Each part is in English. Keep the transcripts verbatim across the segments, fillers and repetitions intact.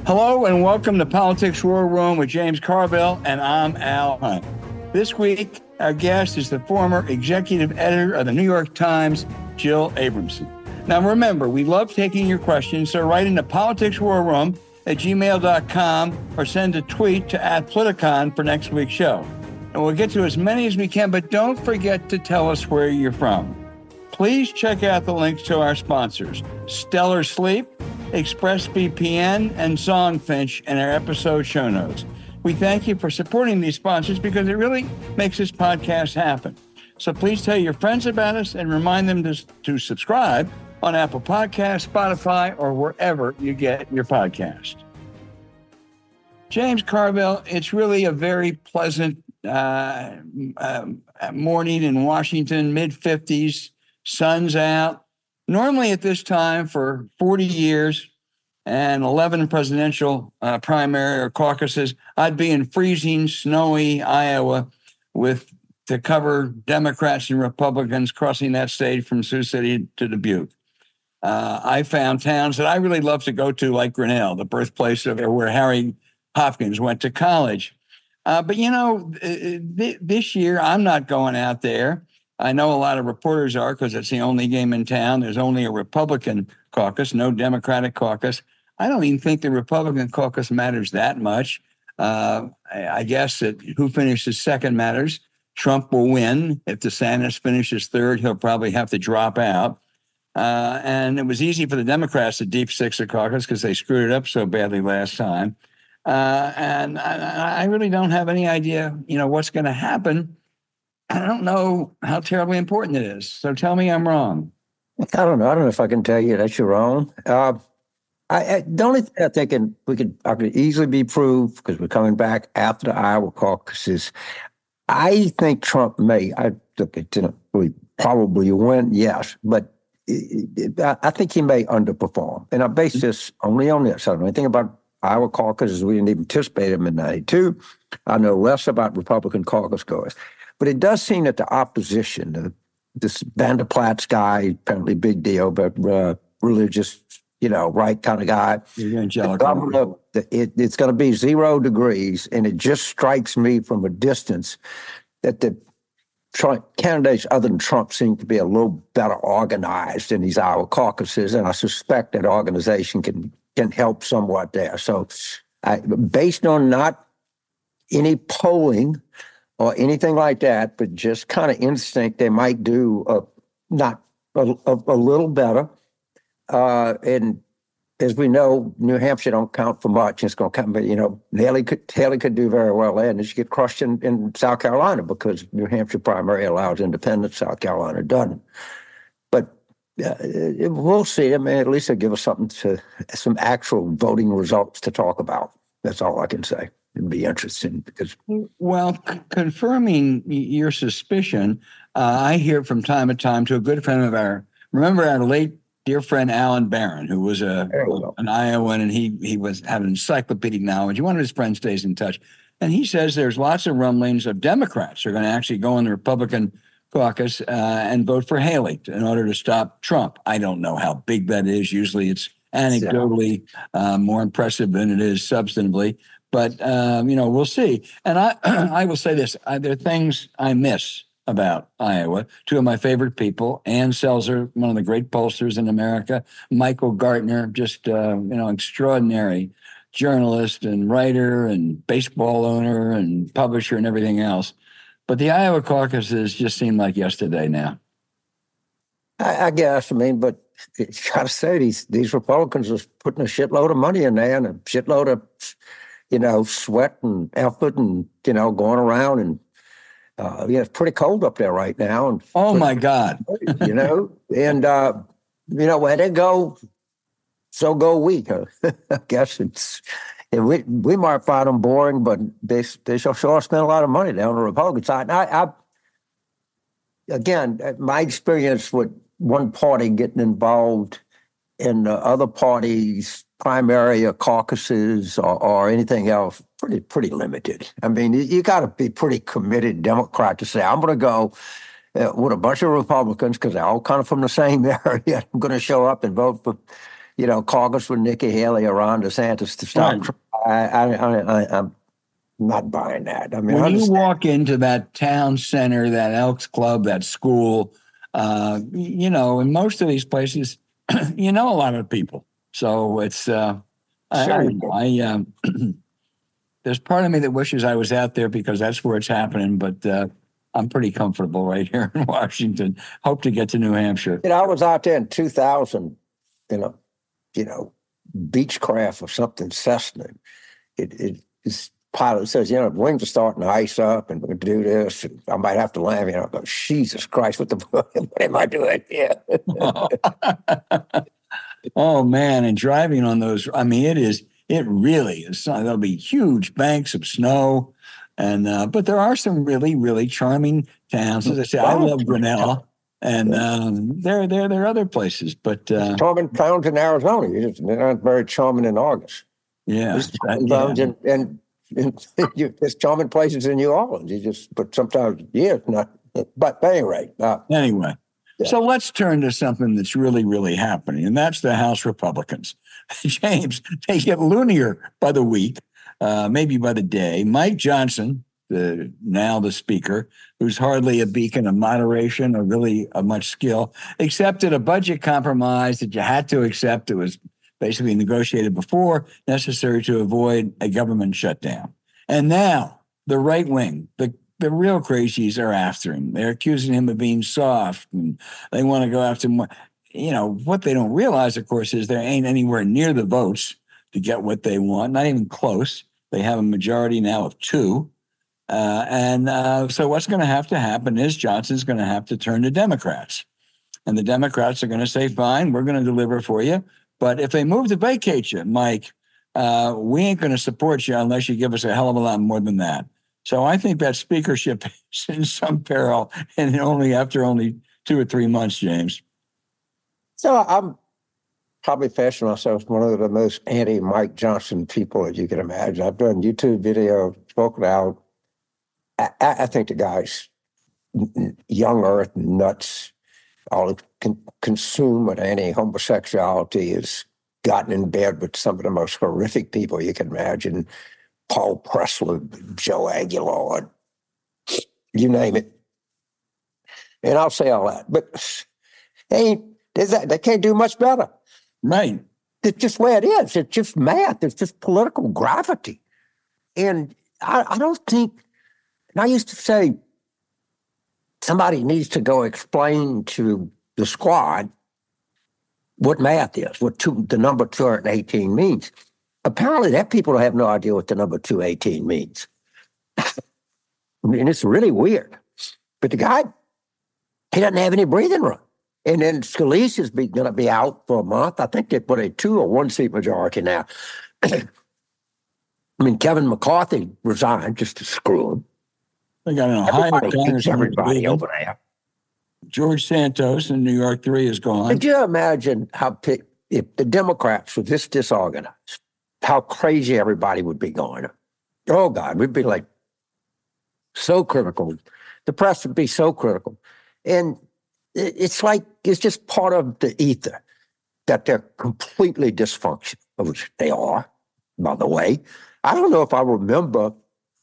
Hello and welcome to Politics War Room with James Carville, and I'm Al Hunt. This week, our guest is the former executive editor of the New York Times, Jill Abramson. Now remember, we love taking your questions, so write into politicswarroom at gmail dot com or send a tweet to at Politicon for next week's show. And we'll get to as many as we can, but don't forget to tell us where you're from. Please check out the links to our sponsors, Stellar Sleep, ExpressVPN, and Songfinch in our episode show notes. We thank you for supporting these sponsors because it really makes this podcast happen. So please tell your friends about us and remind them to, to subscribe on Apple Podcasts, Spotify, or wherever you get your podcast. James Carville, it's really a very pleasant uh, uh, morning in Washington, mid fifties, sun's out. Normally at this time for forty years and eleven presidential uh, primary or caucuses, I'd be in freezing, snowy Iowa with to cover Democrats and Republicans crossing that state from Sioux City to Dubuque. Uh, I found towns that I really love to go to, like Grinnell, the birthplace of where Harry Hopkins went to college. Uh, but, you know, th- this year I'm not going out there. I know a lot of reporters are because it's the only game in town. There's only a Republican caucus, no Democratic caucus. I don't even think the Republican caucus matters that much. Uh, I, I guess that who finishes second matters. Trump will win. If DeSantis finishes third, he'll probably have to drop out. Uh, and it was easy for the Democrats to deep six a caucus because they screwed it up so badly last time. Uh, and I, I really don't have any idea, you know, what's going to happen. I don't know how terribly important it is. So tell me I'm wrong. I don't know. I don't know if I can tell you that you're wrong. Uh, I, I, the only thing I think and we could I could easily be proved, because we're coming back after the Iowa caucuses, I think Trump may, I think it really probably win, yes, but it, it, I think he may underperform. And I base this only on this. I don't know anything about Iowa caucuses. We didn't even participate in them in ninety-two. I know less about Republican caucus goers. But it does seem that the opposition, the, this Van der Plaats guy, apparently big deal, but uh, religious, you know, right kind of guy. Evangelical. The governor, it, it's going to be zero degrees, and it just strikes me from a distance that the Trump, candidates other than Trump seem to be a little better organized in these Iowa caucuses, and I suspect that organization can can help somewhat there. So, I, based on not any polling or anything like that, but just kind of instinct, they might do a, not a, a, a little better. Uh, and as we know, New Hampshire don't count for much. It's going to come, but you know, Haley could Haley could do very well there, and she get crushed in, in South Carolina because New Hampshire primary allows independence, South Carolina doesn't. But uh, we'll see. I mean, at least it'll give us something to some actual voting results to talk about. That's all I can say. It'd be interesting because, well, c- confirming your suspicion, uh, I hear from time to time to a good friend of our, remember our late dear friend Alan Barron, who was a an Iowan, and he he was had encyclopedic knowledge. One of his friends stays in touch, and he says there's lots of rumblings of Democrats are going to actually go in the Republican caucus uh, and vote for Haley in order to stop Trump. I don't know how big that is. Usually, it's anecdotally uh, more impressive than it is substantively. But, um, you know, we'll see. And I I will say this. I, there are things I miss about Iowa. Two of my favorite people, Ann Selzer, one of the great pollsters in America, Michael Gartner, just, uh, you know, extraordinary journalist and writer and baseball owner and publisher and everything else. But the Iowa caucuses just seem like yesterday now. I, I guess, I mean, but you got to say, these, these Republicans are putting a shitload of money in there and a shitload of, you know, sweat and effort and, you know, going around and, uh, yeah, it's pretty cold up there right now. And oh, my God. You know, and, uh, you know, where they go, so go we. I guess it's, and we we might find them boring, but they, they sure sure spend a lot of money down on the Republican side. And I, I, again, my experience with one party getting involved in the other parties' primary or caucuses or, or anything else, pretty pretty limited. I mean, you, you got to be pretty committed Democrat to say, I'm going to go uh, with a bunch of Republicans because they're all kind of from the same area. I'm going to show up and vote for, you know, caucus with Nikki Haley or Ron DeSantis to stop. Right. I, I, I, I, I'm not buying that. I mean, I When you understand. walk into that town center, that Elks Club, that school, uh, you know, in most of these places, you know a lot of people. So it's, uh, I, I Sure. don't know. I, um, there's part of me that wishes I was out there because that's where it's happening, but uh, I'm pretty comfortable right here in Washington. Hope to get to New Hampshire. You know, I was out there in two thousand, you know, you know, Beechcraft or something, Cessna. It, it, it's pilot says, you know, wings are starting to ice up and we're going to do this. And I might have to laugh. You know, I go, Jesus Christ, what the what am I doing here? Oh, man. And driving on those, I mean, it is, it really is. There'll be huge banks of snow. And, uh, but there are some really, really charming towns. As I say, I love Grinnell. And um, there, there, there are other places, but uh, charming towns in Arizona. You just, they're not very charming in August. Yeah, There's that, towns yeah. and, and, and you, there's charming places in New Orleans. You just, but sometimes, yeah, it's not. But at any rate, uh, Anyway, Yeah. so let's turn to something that's really, really happening, and that's the House Republicans. James, they get loonier by the week, uh, maybe by the day. Mike Johnson, the now the Speaker, who's hardly a beacon of moderation or really of much skill, accepted a budget compromise that you had to accept. It was basically negotiated before, necessary to avoid a government shutdown. And now the right wing, the the real crazies are after him. They're accusing him of being soft, and they want to go after him. You know, what they don't realize, of course, is there ain't anywhere near the votes to get what they want, not even close. They have a majority now of two. Uh, and uh, so what's going to have to happen is Johnson's going to have to turn to Democrats. And the Democrats are going to say, fine, we're going to deliver for you. But if they move to vacate you, Mike, uh, we ain't going to support you unless you give us a hell of a lot more than that. So I think that speakership is in some peril, and only after only two or three months, James. So I'm probably fashioned myself as one of the most anti-Mike Johnson people that you can imagine. I've done YouTube videos, spoken out. I, I think the guy's young earth nuts, all con- consumed with anti-homosexuality, has gotten in bed with some of the most horrific people you can imagine. Paul Pressler, Joe Aguilar, you name it. And I'll say all that. But they, they can't do much better. Right. It's just where it is. It's just math. It's just political gravity. And I, I don't think, and I used to say, somebody needs to go explain to the squad what math is, what two, the number two hundred eighteen means. Apparently, that people have no idea what the number two eighteen means. I mean, it's really weird. But the guy, he doesn't have any breathing room. And then Scalise is going to be out for a month. I think they put a two or one seat majority now. I mean, Kevin McCarthy resigned just to screw him. They got an Ohio Everybody hates Congressman everybody over there. George Santos in New York three is gone. Could you imagine how pi- if the Democrats were this disorganized, how crazy everybody would be going? Oh, God, we'd be like so critical. The press would be so critical. And it- it's like it's just part of the ether that they're completely dysfunctional, which they are, by the way. I don't know if I remember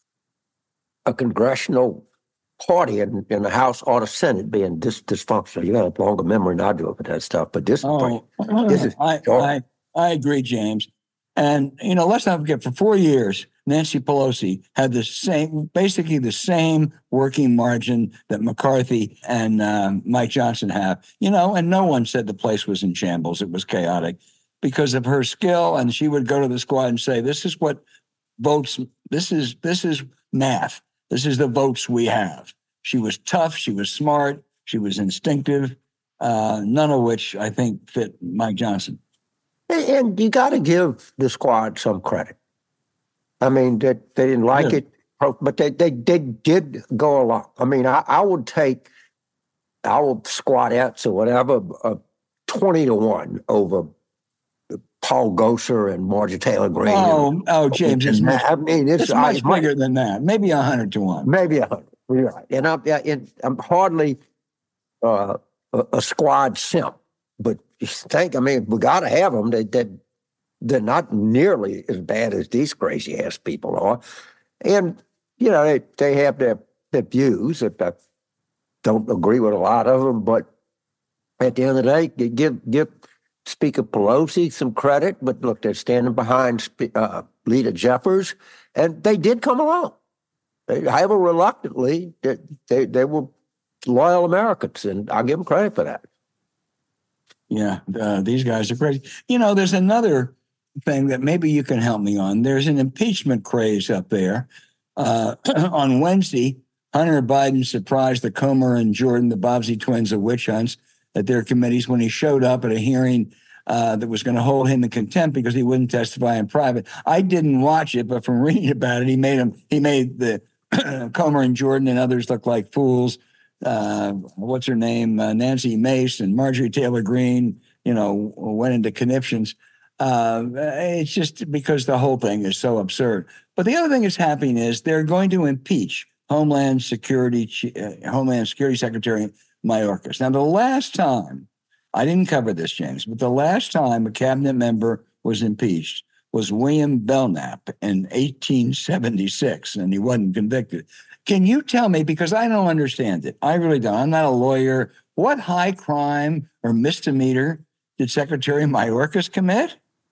a congressional party in, in the House or the Senate being this dysfunctional. You got a longer memory than I do of that stuff, but this, Oh, this is I, I, I agree, James. And, you know, let's not forget, for four years, Nancy Pelosi had the same, basically the same working margin that McCarthy and um, Mike Johnson have, you know, and no one said the place was in shambles. It was chaotic because of her skill. And she would go to the squad and say, this is what votes, this is, this is math. This is the votes we have. She was tough. She was smart. She was instinctive, uh, none of which I think fit Mike Johnson. And you got to give the squad some credit. I mean, they, they didn't like Yeah. it, but they, they, they did go along. I mean, I, I would take our squadettes or whatever, uh, twenty to one over Paul Gosar and Marjorie Taylor Greene. Oh, and, oh, James, it's much, I mean, it's, it's much I, bigger than that. Maybe a hundred to one. maybe a hundred. Right. And I'm, and I'm hardly uh, a, a squad simp. but think, I mean, we got to have them. They, they, they're not nearly as bad as these crazy ass people are. And, you know, they, they have their, their views that I don't agree with a lot of them, but at the end of the day, give, give Speaker Pelosi some credit, but look, they're standing behind uh, Leader Jeffers, and they did come along. They, however reluctantly, they, they, they were loyal Americans, and I'll give them credit for that. Yeah, uh, these guys are crazy. You know, there's another thing that maybe you can help me on. There's an impeachment craze up there. Uh, on Wednesday, Hunter Biden surprised the Comer and Jordan, the Bobbsey twins, of witch hunts at their committees when he showed up at a hearing uh, that was going to hold him in contempt because he wouldn't testify in private. I didn't watch it, but from reading about it, he made him. He made the Comer and Jordan and others look like fools. Uh, what's her name? Uh, Nancy Mace and Marjorie Taylor Greene, you know, went into conniptions. Uh, it's just because the whole thing is so absurd. But the other thing that's happening is they're going to impeach Homeland Security, uh, Homeland Security Secretary Mayorkas. Now, the last time, I didn't cover this, James, but the last time a cabinet member was impeached was William Belknap in eighteen seventy-six, and he wasn't convicted. Can you tell me, because I don't understand it, I really don't, I'm not a lawyer, what high crime or misdemeanor did Secretary Mayorkas commit?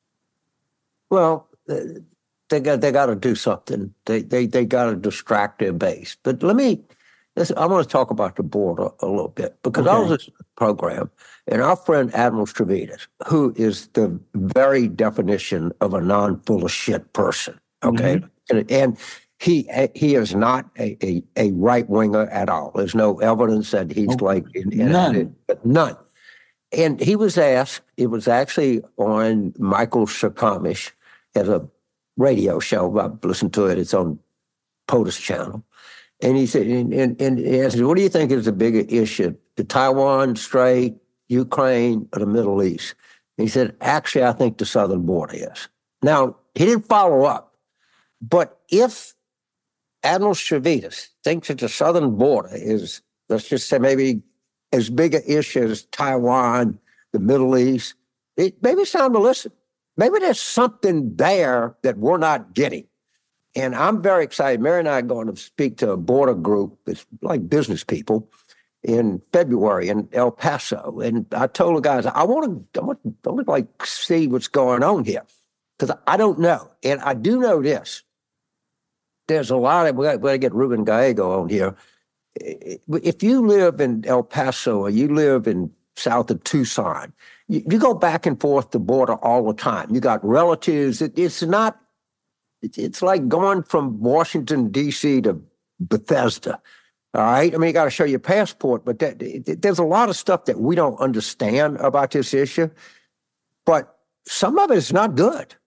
Well, they got they got to do something. They they they got to distract their base. But let me, I want to talk about the border a little bit, because okay. I was at a program, and our friend Admiral Stavridis, who is the very definition of a non-full of shit person, okay, mm-hmm. and, and He he is not a, a, a right winger at all. There's no evidence that he's okay. like in, in none, it, but none. And he was asked. It was actually on Michael Sherkamish at a radio show. I listened to it. It's on POTUS channel. And he said, and, and, and he asked, "What do you think is the bigger issue? The Taiwan Strait, Ukraine, or the Middle East?" And he said, "Actually, I think the southern border is." Now he didn't follow up, but if Admiral Stavridis thinks that the southern border is, let's just say, maybe as big an issue as Taiwan, the Middle East, it, maybe it's time to listen. Maybe there's something there that we're not getting. And I'm very excited. Mary and I are going to speak to a border group that's like business people in February in El Paso. And I told the guys, I want to, I want, I want to like see what's going on here, because I don't know. And I do know this. There's a lot of, we got, we got to get Ruben Gallego on here. If you live in El Paso or you live in south of Tucson, you, you go back and forth the border all the time. You got relatives. It, it's not, it, it's like going from Washington, D C to Bethesda. All right. I mean, you got to show your passport, but that, it, there's a lot of stuff that we don't understand about this issue, but some of it is not good.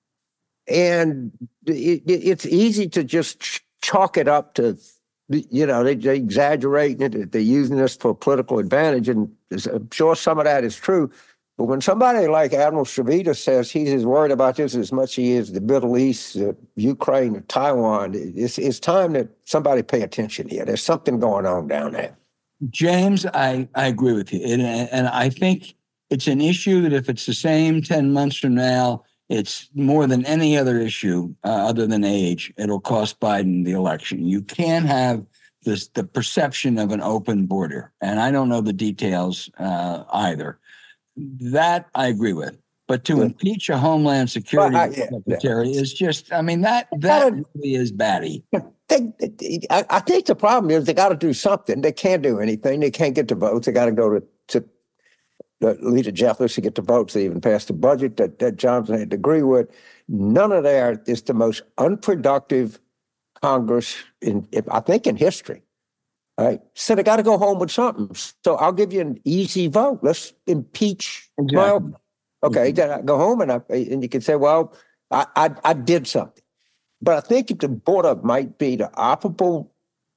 And it, it, it's easy to just ch- chalk it up to, you know, they, they exaggerate it. They're using this for political advantage. And I'm sure some of that is true. But when somebody like Admiral Stavridis says he's as worried about this as much as he is the Middle East, uh, Ukraine, or Taiwan, it's, it's time that somebody pay attention here. There's something going on down there. James, I, I agree with you. And, and I think it's an issue that if it's the same ten months from now, it's more than any other issue uh, other than age. It'll cost Biden the election. You can't have this the perception of an open border. And I don't know the details uh, either. That I agree with. But to yeah. impeach a Homeland Security well, I, yeah, Secretary yeah. is just, I mean, that that gotta, really is batty. They, I, I think the problem is they got to do something. They can't do anything. They can't get the votes. They got to go to, to uh, Leader Jeffers to get the votes. They even passed the budget that, that Johnson had to agree with. None of that is the most unproductive Congress, in, I think, in history. All right. So they got to go home with something. So I'll give you an easy vote. Let's impeach. Exactly. Well, okay. Then I go home and I, and you can say, well, I, I I did something. But I think if the border might be the operable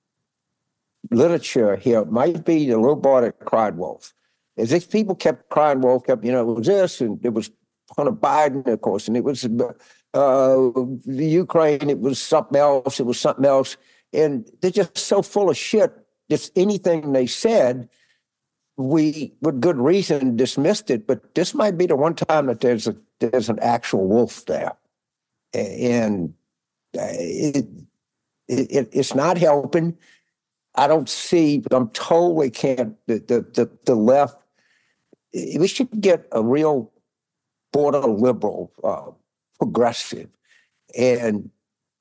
literature here, it might be the little boy that cried wolf. As if people kept crying wolf, kept, you know, it was this and it was Hunter Biden, of course, and it was uh, the Ukraine, it was something else, it was something else. And they're just so full of shit. Just anything they said we, with good reason, dismissed it. But this might be the one time that there's a there's an actual wolf there, and it, it it's not helping. I don't see. I'm told we can't. The the the, the left. We should get a real border liberal, uh, progressive, and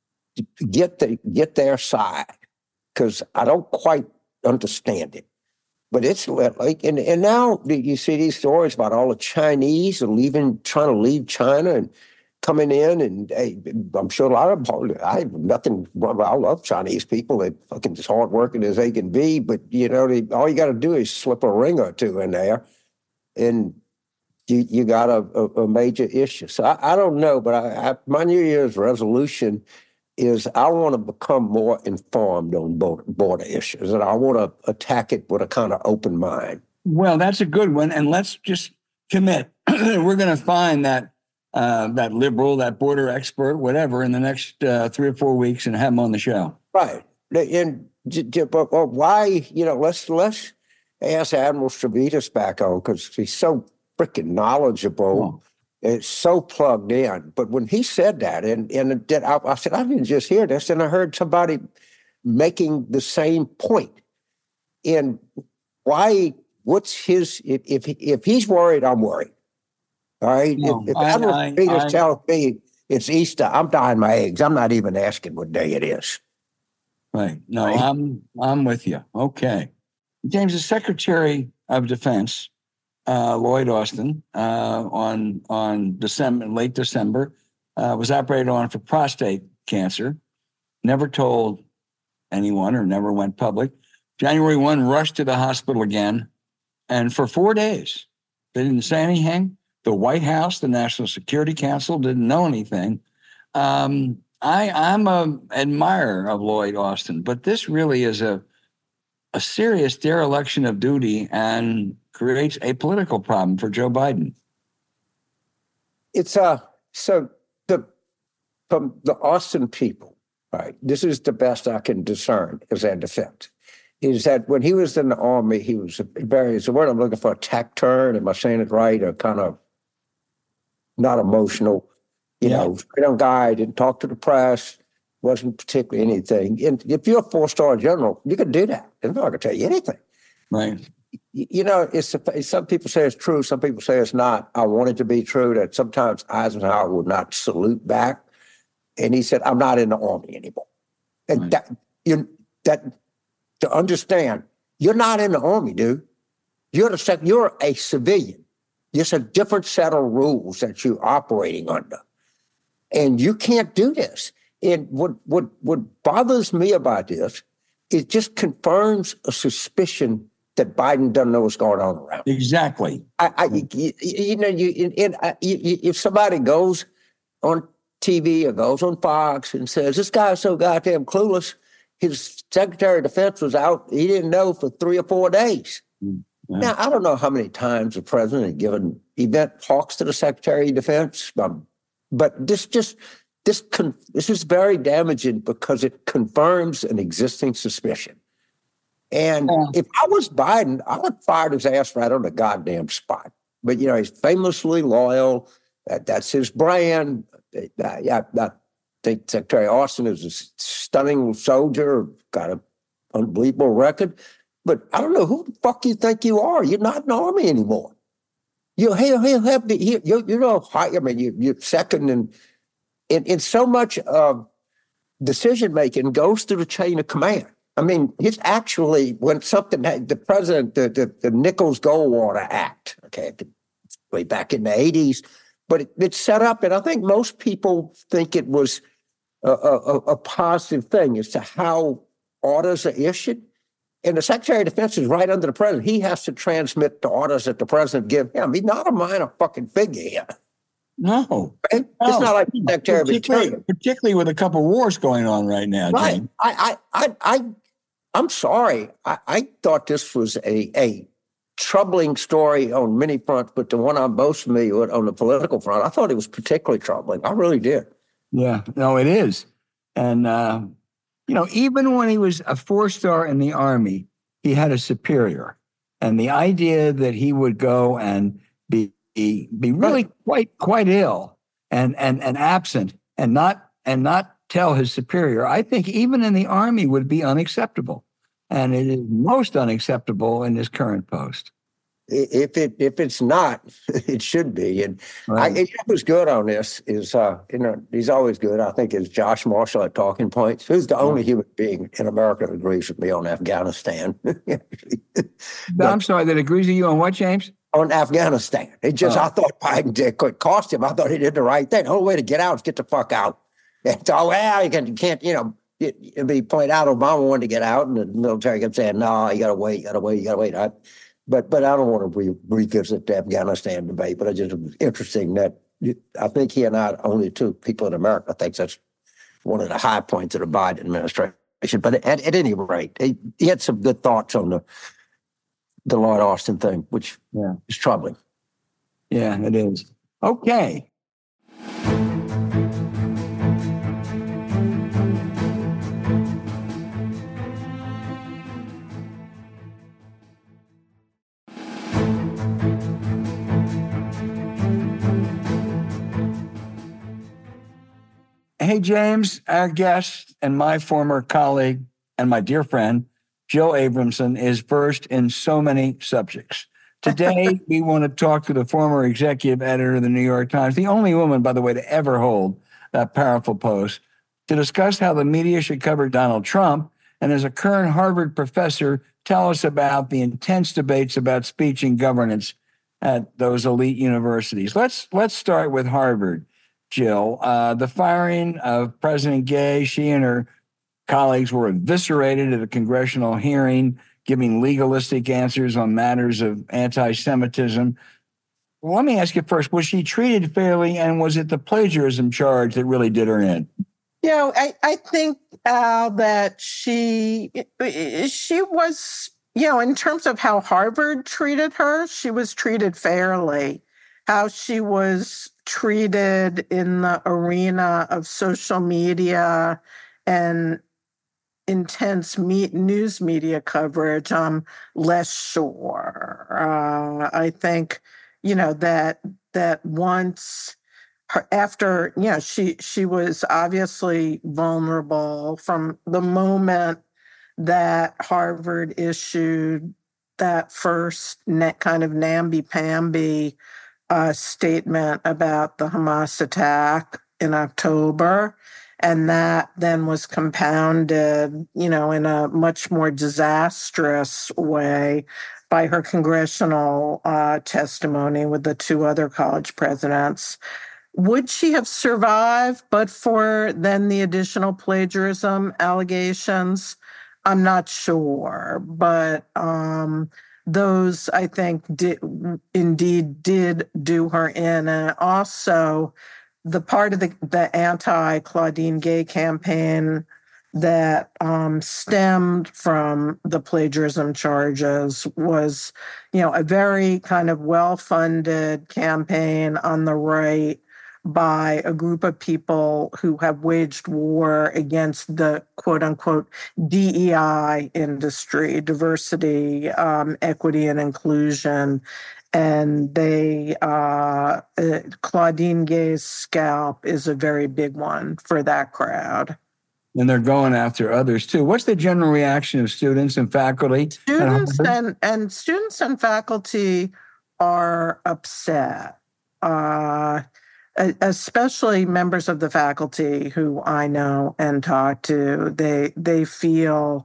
get the get their side, because I don't quite understand it. But it's like, and, and now you see these stories about all the Chinese and leaving, trying to leave China and coming in, and hey, I'm sure a lot of them, I have nothing, I love Chinese people. They're fucking as hardworking as they can be, but you know, they, all you got to do is slip a ring or two in there, and you you got a, a, a major issue. So I, I don't know, but I, I, my New Year's resolution is I want to become more informed on border, border issues, and I want to attack it with a kind of open mind. Well, that's a good one, and let's just commit. We're going to find that uh, that liberal, that border expert, whatever, in the next uh, three or four weeks, and have him on the show. Right, and but why? You know, let's let's ask Admiral Stavridis back on, because he's so freaking knowledgeable. Oh. It's so plugged in. But when he said that, and, and did, I, I said, I didn't just hear this, and I heard somebody making the same point. And why, what's his, if if, if he's worried, I'm worried. All right? No, if if I, Admiral I, Peters I, telling me it's Easter, I'm dyeing my eggs. I'm not even asking what day it is. Right. No, right? I'm I'm with you. Okay. James, the Secretary of Defense, Uh, Lloyd Austin, uh, on on December, late December, uh, was operated on for prostate cancer. Never told anyone or never went public. January first, rushed to the hospital again, and for four days, they didn't say anything. The White House, the National Security Council, didn't know anything. Um, I, I'm a admirer of Lloyd Austin, but this really is a a serious dereliction of duty and creates a political problem for Joe Biden. It's uh so the from the Austin people, right? This is the best I can discern as their defense. Is that when he was in the Army, he was a very, it's a word I'm looking for, a taciturn, am I saying it right? Or kind of not emotional, you yeah. know, straight on guy, didn't talk to the press, wasn't particularly anything. And if you're a four-star general, you can do that. They're not going to tell you anything. Right. You know, it's some people say it's true, some people say it's not. I want it to be true that sometimes Eisenhower would not salute back. And he said, I'm not in the Army anymore. And right. that you that to understand, you're not in the Army, dude. You're the sec- you're a civilian. It's a different set of rules that you're operating under. And you can't do this. And what what what bothers me about this, it just confirms a suspicion that Biden doesn't know what's going on around. Exactly. I, I you, you know, you, and I, you, if somebody goes on T V or goes on Fox and says this guy's so goddamn clueless, his Secretary of Defense was out, he didn't know for three or four days. Mm, yeah. Now I don't know how many times the president had given event talks to the Secretary of Defense, um, but this just. This con- this is very damaging because it confirms an existing suspicion. And yeah. if I was Biden, I would have fired his ass right on the goddamn spot. But, you know, he's famously loyal. That, that's his brand. Uh, yeah, I think Secretary Austin is a stunning soldier, got an unbelievable record. But I don't know who the fuck you think you are. You're not in the Army anymore. You, he'll, he'll have the, he, you, you know, I mean, you, you're second in In, in so much of decision-making goes through the chain of command. I mean, it's actually when something, the president, the, the, the Nichols-Goldwater Act, okay, way back in the eighties, but it, it's set up, and I think most people think it was a, a, a positive thing as to how orders are issued. And the Secretary of Defense is right under the president. He has to transmit the orders that the president gives him. He's not a minor fucking figure here. No, right? no. It's not like Secretary particularly, particularly with a couple wars going on right now. Right. James. I, I, I, I, I'm sorry. I, I thought this was a, a troubling story on many fronts, but the one I'm most familiar with on the political front, I thought it was particularly troubling. I really did. Yeah, no, it is. And, uh, you know, even when he was a four-star in the Army, he had a superior. And the idea that he would go and be be, be really quite quite ill and and and absent and not and not tell his superior, I think even in the Army would be unacceptable. And it is most unacceptable in his current post. If it if it's not, it should be. And Right. I, who's good on this is uh, you know he's always good. I think is Josh Marshall at Talking Points, who's the only human being in America that agrees with me on Afghanistan. But, I'm sorry, that agrees with you on what, James? On Afghanistan. It just oh. I thought Biden did could cost him. I thought he did the right thing. The only way to get out is get the fuck out. And so well, you, can, you can't you know. It, it'd be pointed out Obama wanted to get out, and the military kept saying, "No, you got to wait, you got to wait, you got to wait." I, But but I don't want to re- revisit the Afghanistan debate. But it's just interesting that I think he and I are only two people in America. I think that's one of the high points of the Biden administration. But at, at any rate, he, he had some good thoughts on the the Lloyd Austin thing, which yeah. is troubling. Yeah, it is. Okay. Hey, James, our guest and my former colleague and my dear friend, Jill Abramson, is versed in so many subjects. Today, we want to talk to the former executive editor of the New York Times, the only woman, by the way, to ever hold that powerful post, to discuss how the media should cover Donald Trump, and as a current Harvard professor, tell us about the intense debates about speech and governance at those elite universities. Let's let's start with Harvard. Jill, uh, the firing of President Gay, she and her colleagues were eviscerated at a congressional hearing, giving legalistic answers on matters of anti-Semitism. Well, let me ask you first, was she treated fairly, and was it the plagiarism charge that really did her in? You know, I, I think, Al, that she, she was, you know, in terms of how Harvard treated her, she was treated fairly. How she was treated in the arena of social media and intense me- news media coverage, I'm less sure. Uh, I think, you know, that that once her, after, you know, she she was obviously vulnerable from the moment that Harvard issued that first net kind of namby-pamby a statement about the Hamas attack in October. And that then was compounded, you know, in a much more disastrous way by her congressional uh, testimony with the two other college presidents. Would she have survived but for then the additional plagiarism allegations? I'm not sure, but um, those, I think, did, indeed did do her in. And also, the part of the, the anti-Claudine Gay campaign that um, stemmed from the plagiarism charges was, you know, a very kind of well-funded campaign on the right by a group of people who have waged war against the quote unquote D E I industry, diversity, um, equity, and inclusion. And they, uh, uh, Claudine Gay's scalp is a very big one for that crowd. And they're going after others too. What's the general reaction of students and faculty? Students and, and students and faculty are upset. Uh, especially members of the faculty who I know and talk to, they they feel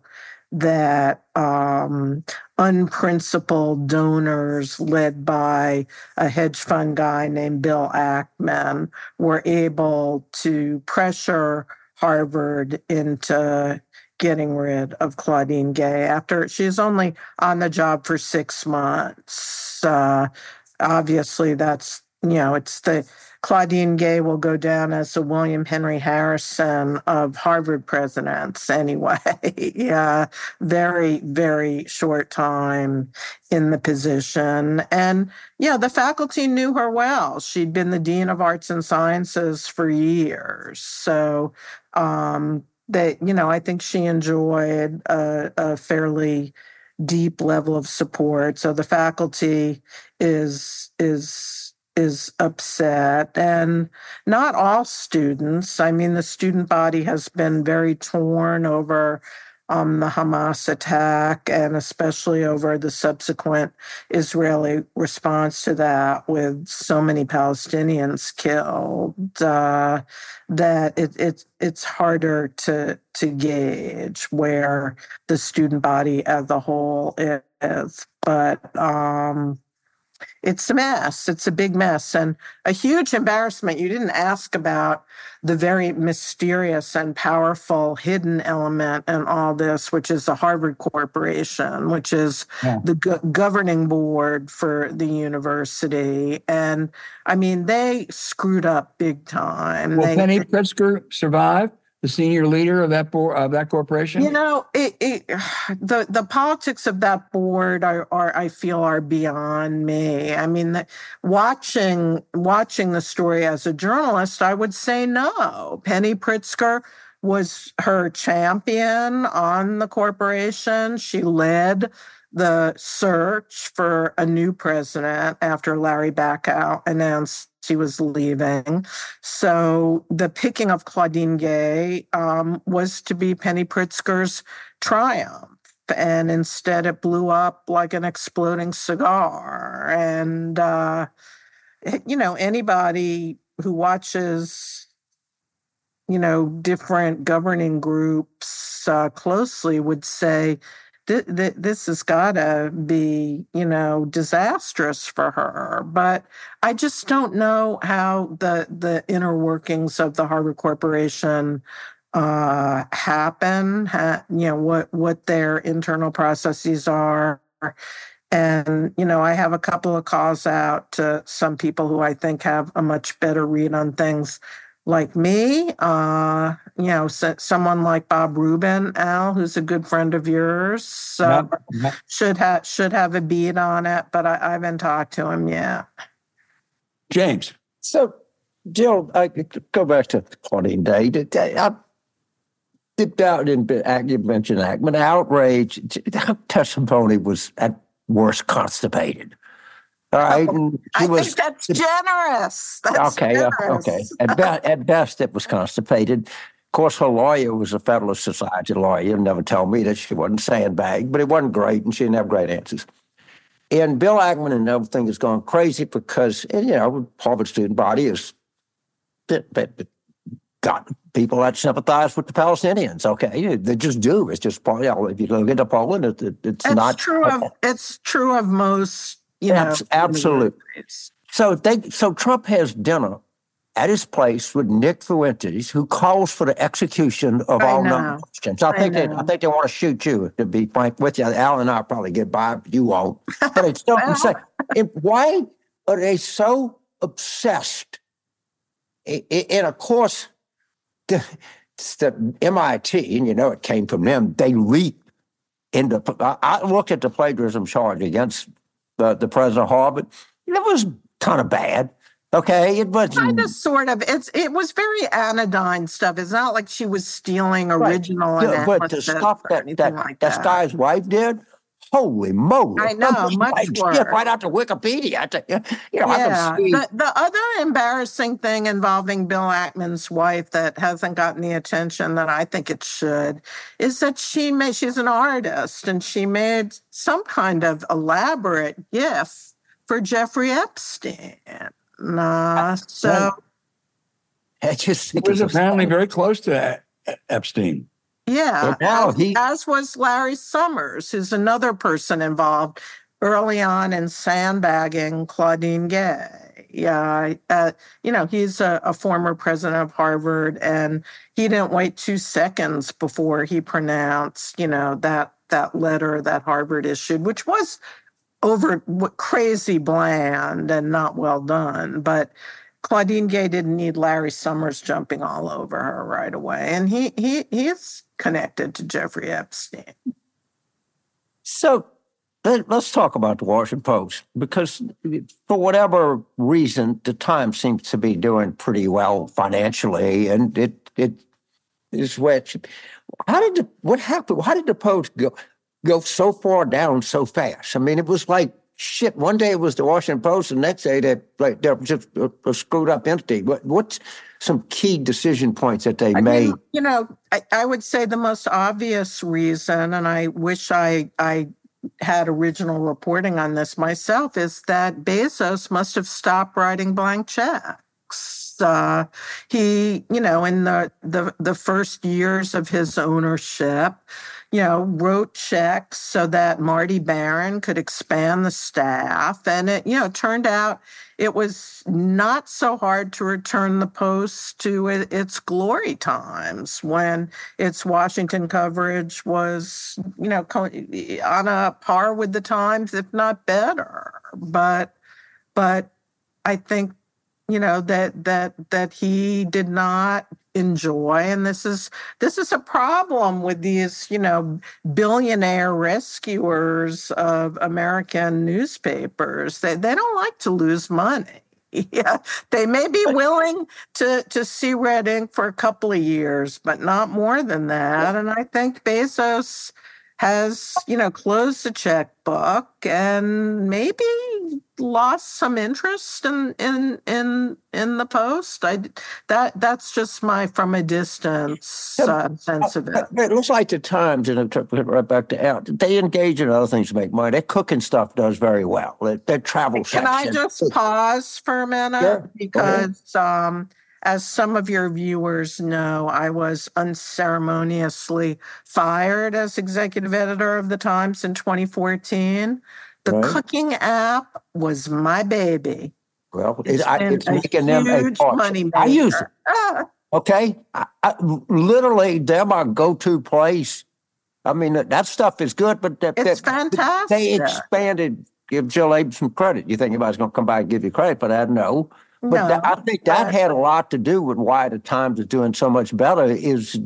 that um, unprincipled donors led by a hedge fund guy named Bill Ackman were able to pressure Harvard into getting rid of Claudine Gay after she's only on the job for six months. Uh, obviously, that's, you know, it's the Claudine Gay will go down as the William Henry Harrison of Harvard presidents anyway. Yeah, very, very short time in the position. And, yeah, the faculty knew her well. She'd been the Dean of Arts and Sciences for years. So, um, they, you know, I think she enjoyed a, a fairly deep level of support. So the faculty is is is upset, and not all students. I mean, the student body has been very torn over um, the Hamas attack, and especially over the subsequent Israeli response to that, with so many Palestinians killed, uh, that it, it, it's harder to, to gauge where the student body as a whole is. But um, it's a mess. It's a big mess and a huge embarrassment. You didn't ask about the very mysterious and powerful hidden element in all this, which is the Harvard Corporation, which is yeah. the go- governing board for the university. And I mean, they screwed up big time. Will they, Penny Pritzker survive? The senior leader of that board, of that corporation? You know, it, it, the the politics of that board are, are, I feel, are beyond me. I mean, the, watching watching the story as a journalist, I would say no. Penny Pritzker was her champion on the corporation. She led the search for a new president after Larry Bacow announced he was leaving. So the picking of Claudine Gay um, was to be Penny Pritzker's triumph. And instead it blew up like an exploding cigar. And, uh, you know, anybody who watches, you know, different governing groups uh, closely would say, Th- th- this has got to be, you know, disastrous for her. But I just don't know how the the inner workings of the Harvard Corporation uh, happen. Ha- you know what what their internal processes are. And, you know, I have a couple of calls out to some people who I think have a much better read on things. Like me, uh, you know, so, someone like Bob Rubin, Al, who's a good friend of yours, so yeah, yeah. should have should have a beat on it, but I, I haven't talked to him yet. James, so Jill, I go back to Claudine Day. I dipped out in you mentioned Ackman outrage. Her testimony was at worst constipated. All right. Oh, I was, think that's generous. That's okay. generous. Uh, okay. At, be- at best, it was constipated. Of course, her lawyer was a Federalist Society lawyer. Never told me that she wasn't sandbagged, but it wasn't great, and she didn't have great answers. And Bill Ackman and everything is going crazy because, you know, Harvard student body is got people that sympathize with the Palestinians. Okay, they just do. It's just, you know, if you look into Poland, it, it, it's, it's not true of it's true of most. You know, absolutely. So they, so Trump has dinner at his place with Nick Fuentes, who calls for the execution of I all know. non-Christians. I, I think they, I think they want to shoot you. To be frank with you, Al and I probably get by, but you won't. But it's still well. insane. And why are they so obsessed? And of course, the, the M I T, and you know it came from them. They leaked into. I looked at the plagiarism charge against The, the president of Harvard. It was kind of bad. Okay, it was kind of, sort of. It's it was very anodyne stuff. It's not like she was stealing original right. analysis. But the stuff that that, like that, that guy's wife did, holy moly! I know, much like, worse. Right out to Wikipedia. To, you know, yeah. I can see. The, the other embarrassing thing involving Bill Ackman's wife that hasn't gotten the attention that I think it should is that she made. She's an artist, and she made some kind of elaborate gift for Jeffrey Epstein. Uh, so I just think it was apparently very close to Epstein. Yeah, now as, he, as was Larry Summers, who's another person involved early on in sandbagging Claudine Gay. Yeah, uh, you know, he's a, a former president of Harvard, and he didn't wait two seconds before he pronounced, you know, that that letter that Harvard issued, which was over crazy bland and not well done. But Claudine Gay didn't need Larry Summers jumping all over her right away. And he he he's connected to Jeffrey Epstein. So let's talk about the Washington Post, because for whatever reason, the Times seems to be doing pretty well financially, and it it is which. How did the what happened? How did the Post go? go so far down so fast. I mean, it was like shit. One day it was the Washington Post, the next day they like they're just a, a screwed up entity. What what's some key decision points that they I made? mean, you know, I, I would say the most obvious reason, and I wish I I had original reporting on this myself, is that Bezos must have stopped writing blank checks. Uh, he, you know, in the, the the first years of his ownership, you know, wrote checks so that Marty Baron could expand the staff. And it, you know, turned out it was not so hard to return the Post to it, its glory times when its Washington coverage was, you know, on a par with the Times, if not better. But, but I think, you know, that that that he did not enjoy, and this is this is a problem with these, you know, billionaire rescuers of American newspapers. They they don't like to lose money. Yeah, they may be willing to to see red ink for a couple of years, but not more than that. And I think Bezos has, you know, closed the checkbook and maybe lost some interest in in in in the Post. I that that's just my from a distance uh, sense of it. It looks like the Times, and to put it right back to out, they engage in other things to make money. Their cooking stuff does very well. Their, their travel Can section. I just pause for a minute? Sure. Because um, as some of your viewers know, I was unceremoniously fired as executive editor of the Times in twenty fourteen. The Right. cooking app was my baby. Well, It's it, I, been it's a making them a huge fortune. money I use it. maker. Ah, Okay, I, I, literally, they're my go-to place. I mean, that, that stuff is good, but that, It's that- fantastic. they expanded. Give Jill Abe some credit. You think anybody's going to come by and give you credit for that? No, but No, that, I think that but- had a lot to do with why the Times is doing so much better. Is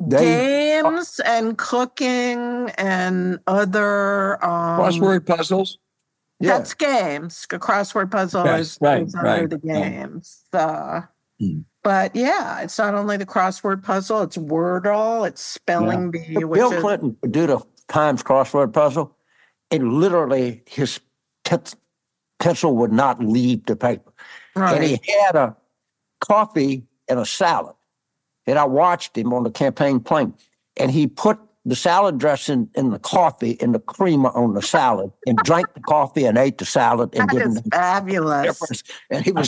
they Games and cooking and other um, Crossword puzzles. yeah. That's games. A crossword puzzle Yes, is, right, is under right, the right. games. Uh, Hmm. But yeah, it's not only the crossword puzzle, it's Wordle, it's spelling bee, If which Bill is Clinton would do the Times crossword puzzle, and literally his pen- pencil would not leave the paper. And he right. had a coffee and a salad. And I watched him on the campaign plane, and he put the salad dressing in the coffee and the creamer on the salad, and drank the coffee and ate the salad and That didn't is know the fabulous. difference. And he was,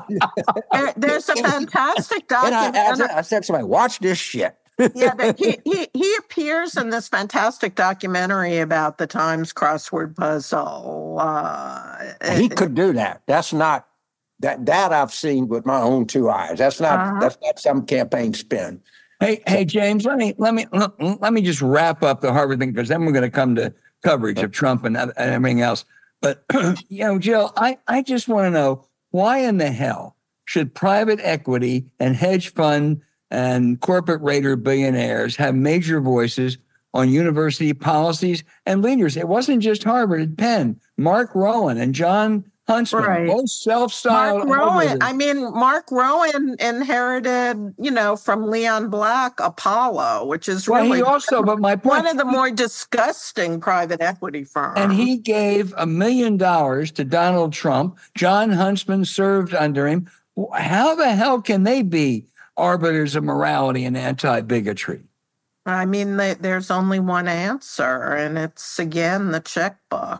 There, there's a fantastic and I, document. I, said, I said to somebody, watch this shit. Yeah, that he, he he appears in this fantastic documentary about the Times crossword puzzle. Uh, He could do that. That's not that that I've seen with my own two eyes. That's not Uh-huh. that's not some campaign spin. Hey, hey, James, let me let me let, let me just wrap up the Harvard thing, because then we're going to come to coverage of Trump and, and everything else. But you know, Jill, I I just want to know, why in the hell should private equity and hedge fund and corporate raider billionaires have major voices on university policies and leaders? It wasn't just Harvard and Penn. Mark Rowan and John Huntsman, Right. both self-styled. Mark Rowan, elevators. I mean, Mark Rowan inherited, you know, from Leon Black, Apollo, which is Well, really he also, but my point, one of the more disgusting private equity firms. and he gave a million dollars to Donald Trump. John Huntsman served under him. How the hell can they be arbiters of morality and anti-bigotry? I mean, they, there's only one answer, and it's, again, the checkbook.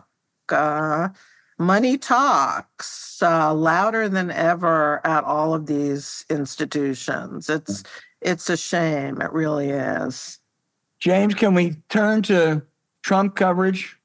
Uh, money talks uh, louder than ever at all of these institutions. It's it's a shame. It really is. James, can we turn to Trump coverage?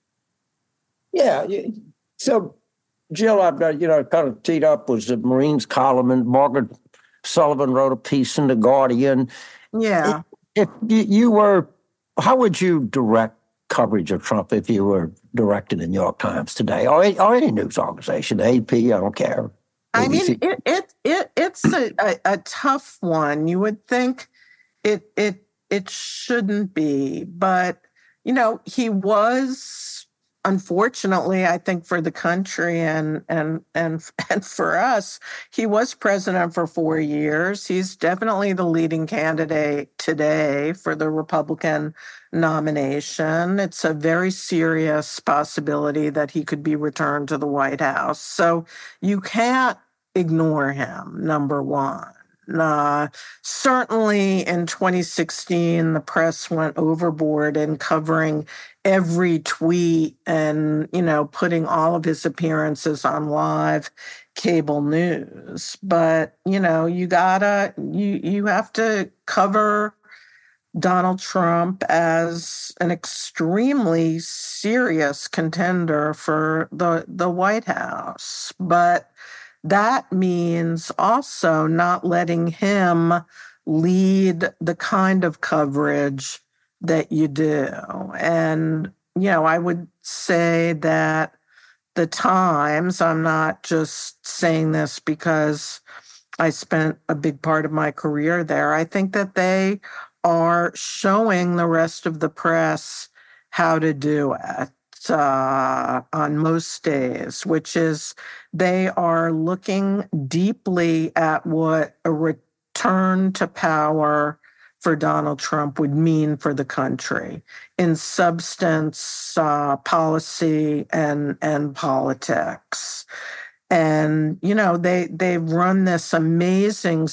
Yeah. you- So, Jill, I've got, you know, kind of teed up was the Marines column, and Margaret Sullivan wrote a piece in The Guardian. Yeah. If you, you were, how would you direct coverage of Trump if you were directing the New York Times today, or, or any news organization, A P, I don't care. I A B mean, C? it, it it it's a, a, a tough one. You would think it it it shouldn't be, but you know, he was unfortunately, I think for the country and and and and for us, he was president for four years. He's definitely the leading candidate today for the Republican nomination. It's a very serious possibility that he could be returned to the White House. So you can't ignore him, number one. Uh, certainly in twenty sixteen, the press went overboard in covering every tweet and, you know, putting all of his appearances on live cable news. But, you know, you gotta, you, you have to cover Donald Trump as an extremely serious contender for the, the White House. But that means also not letting him lead the kind of coverage that you do. And, you know, I would say that the Times, I'm not just saying this because I spent a big part of my career there, I think that they are showing the rest of the press how to do it. Uh, on most days, which is they are looking deeply at what a return to power for Donald Trump would mean for the country in substance, uh, policy, and and politics. And, you know, they, they've run this amazing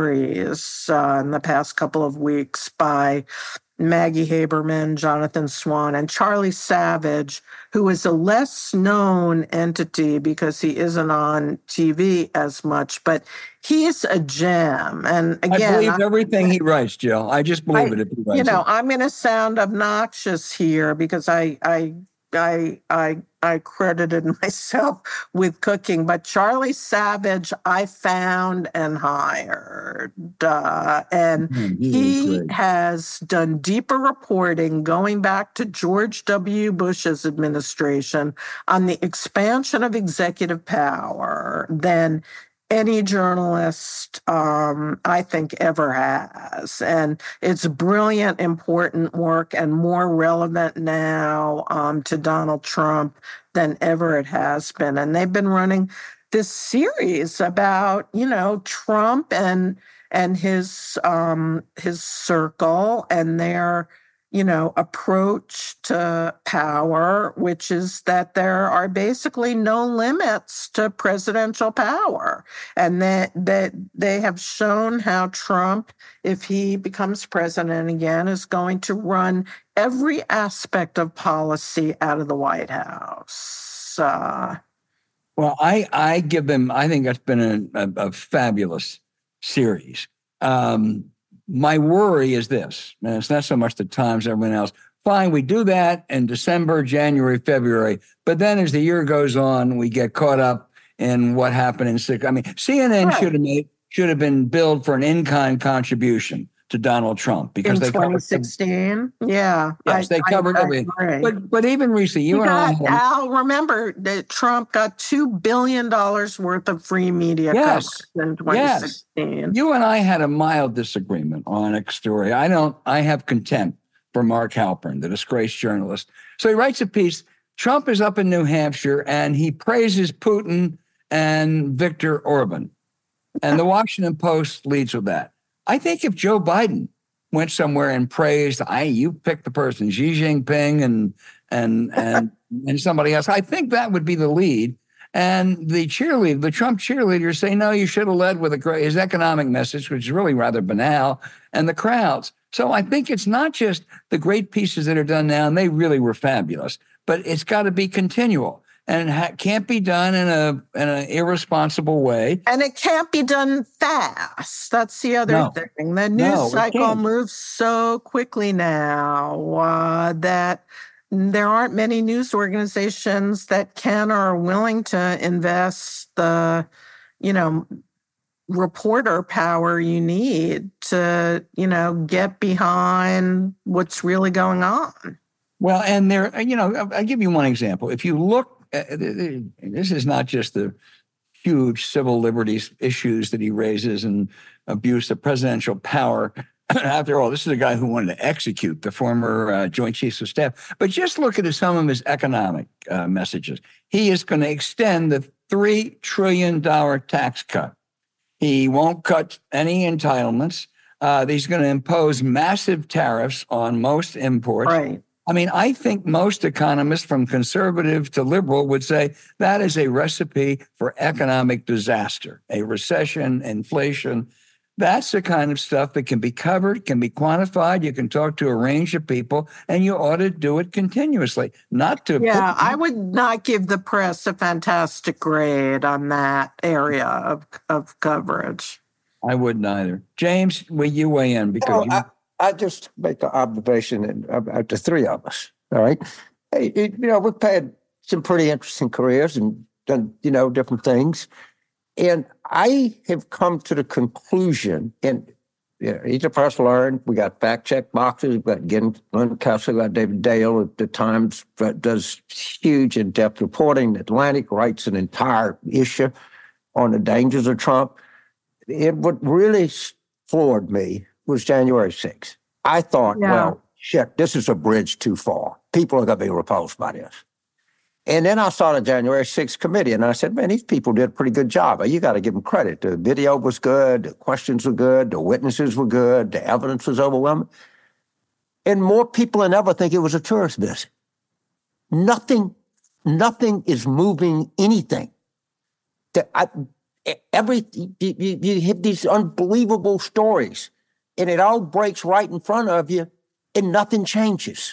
series uh, in the past couple of weeks by Maggie Haberman, Jonathan Swan, and Charlie Savage, who is a less known entity because he isn't on T V as much, but he's a gem. And again, I believe I, everything he writes, Jill. I just believe I, it if he writes you know, it. I'm going to sound obnoxious here because I, I, I, I, I credited myself with cooking, but Charlie Savage I found and hired, uh, and Mm, he he is great. has done deeper reporting going back to George W. Bush's administration on the expansion of executive power than any journalist, um, I think, ever has. And it's brilliant, important work and more relevant now um, to Donald Trump than ever it has been. And they've been running this series about, you know, Trump and and his um, his circle and their, you know, approach to power, which is that there are basically no limits to presidential power. And that, that they have shown how Trump, if he becomes president again, is going to run every aspect of policy out of the White House. Uh, Well, I, I give them, I think that's been a, a, a fabulous series. Um, my worry is this, and it's not so much the Times, everyone else. Fine, we do that in December, January, February, but then as the year goes on, we get caught up in what happened in six. I mean, C N N Right. should have made should have been billed for an in-kind contribution to Donald Trump because in they covered twenty sixteen, yeah. Yes, they covered I, I everything. agree. But but even recently, you He and I got, had- Al, remember that Trump got two billion dollars worth of free media Yes. coverage in twenty sixteen. you and I had a mild disagreement on a story. I don't. I have contempt for Mark Halpern, the disgraced journalist. So he writes a piece. Trump is up in New Hampshire and he praises Putin and Viktor Orban, and the Washington Post leads with that. I think if Joe Biden went somewhere and praised, I you pick the person, Xi Jinping and and and and somebody else, I think that would be the lead. And the cheerleader, the Trump cheerleaders say, no, you should have led with a great, his economic message, which is really rather banal, and the crowds. So I think it's not just the great pieces that are done now, and they really were fabulous, but it's got to be continual. And it ha- can't be done in a in an irresponsible way. And it can't be done fast. That's the other No. thing. The news No, it cycle can't. moves so quickly now uh, that there aren't many news organizations that can or are willing to invest the, you know, reporter power you need to, you know, get behind what's really going on. Well, and there, you know, I'll I'll give you one example. If you look, uh, this is not just the huge civil liberties issues that he raises and abuse of presidential power after all, this is a guy who wanted to execute the former uh, Joint Chiefs of Staff. But just look at some of his economic uh, messages. He is going to extend the three trillion dollars tax cut. He won't cut any entitlements. Uh, he's going to impose massive tariffs on most imports. Right. I mean, I think most economists from conservative to liberal would say that is a recipe for economic disaster, a recession, inflation. That's the kind of stuff that can be covered, can be quantified. You can talk to a range of people, and you ought to do it continuously, not to. Yeah, put- I would not give the press a fantastic grade on that area of, of coverage. I wouldn't either. James, will you weigh in? Because Well, you, I, I just make the observation and about the three of us. All right, hey, it, you know, we've had some pretty interesting careers and done, you know, different things, and I have come to the conclusion, and you know, each of us learned. We got fact check boxes. We've got Glenn Kessler, we got David Dale at the Times that does huge in depth reporting. Atlantic writes an entire issue on the dangers of Trump. It what really floored me was January sixth. I thought, Yeah. well, shit, this is a bridge too far. People are going to be repulsed by this. And then I saw the January sixth committee, and I said, man, these people did a pretty good job. You got to give them credit. The video was good. The questions were good. The witnesses were good. The evidence was overwhelming. And more people than ever think it was a tourist visit. Nothing, nothing is moving anything. That I, every you, you, you hit these unbelievable stories, and it all breaks right in front of you, and nothing changes.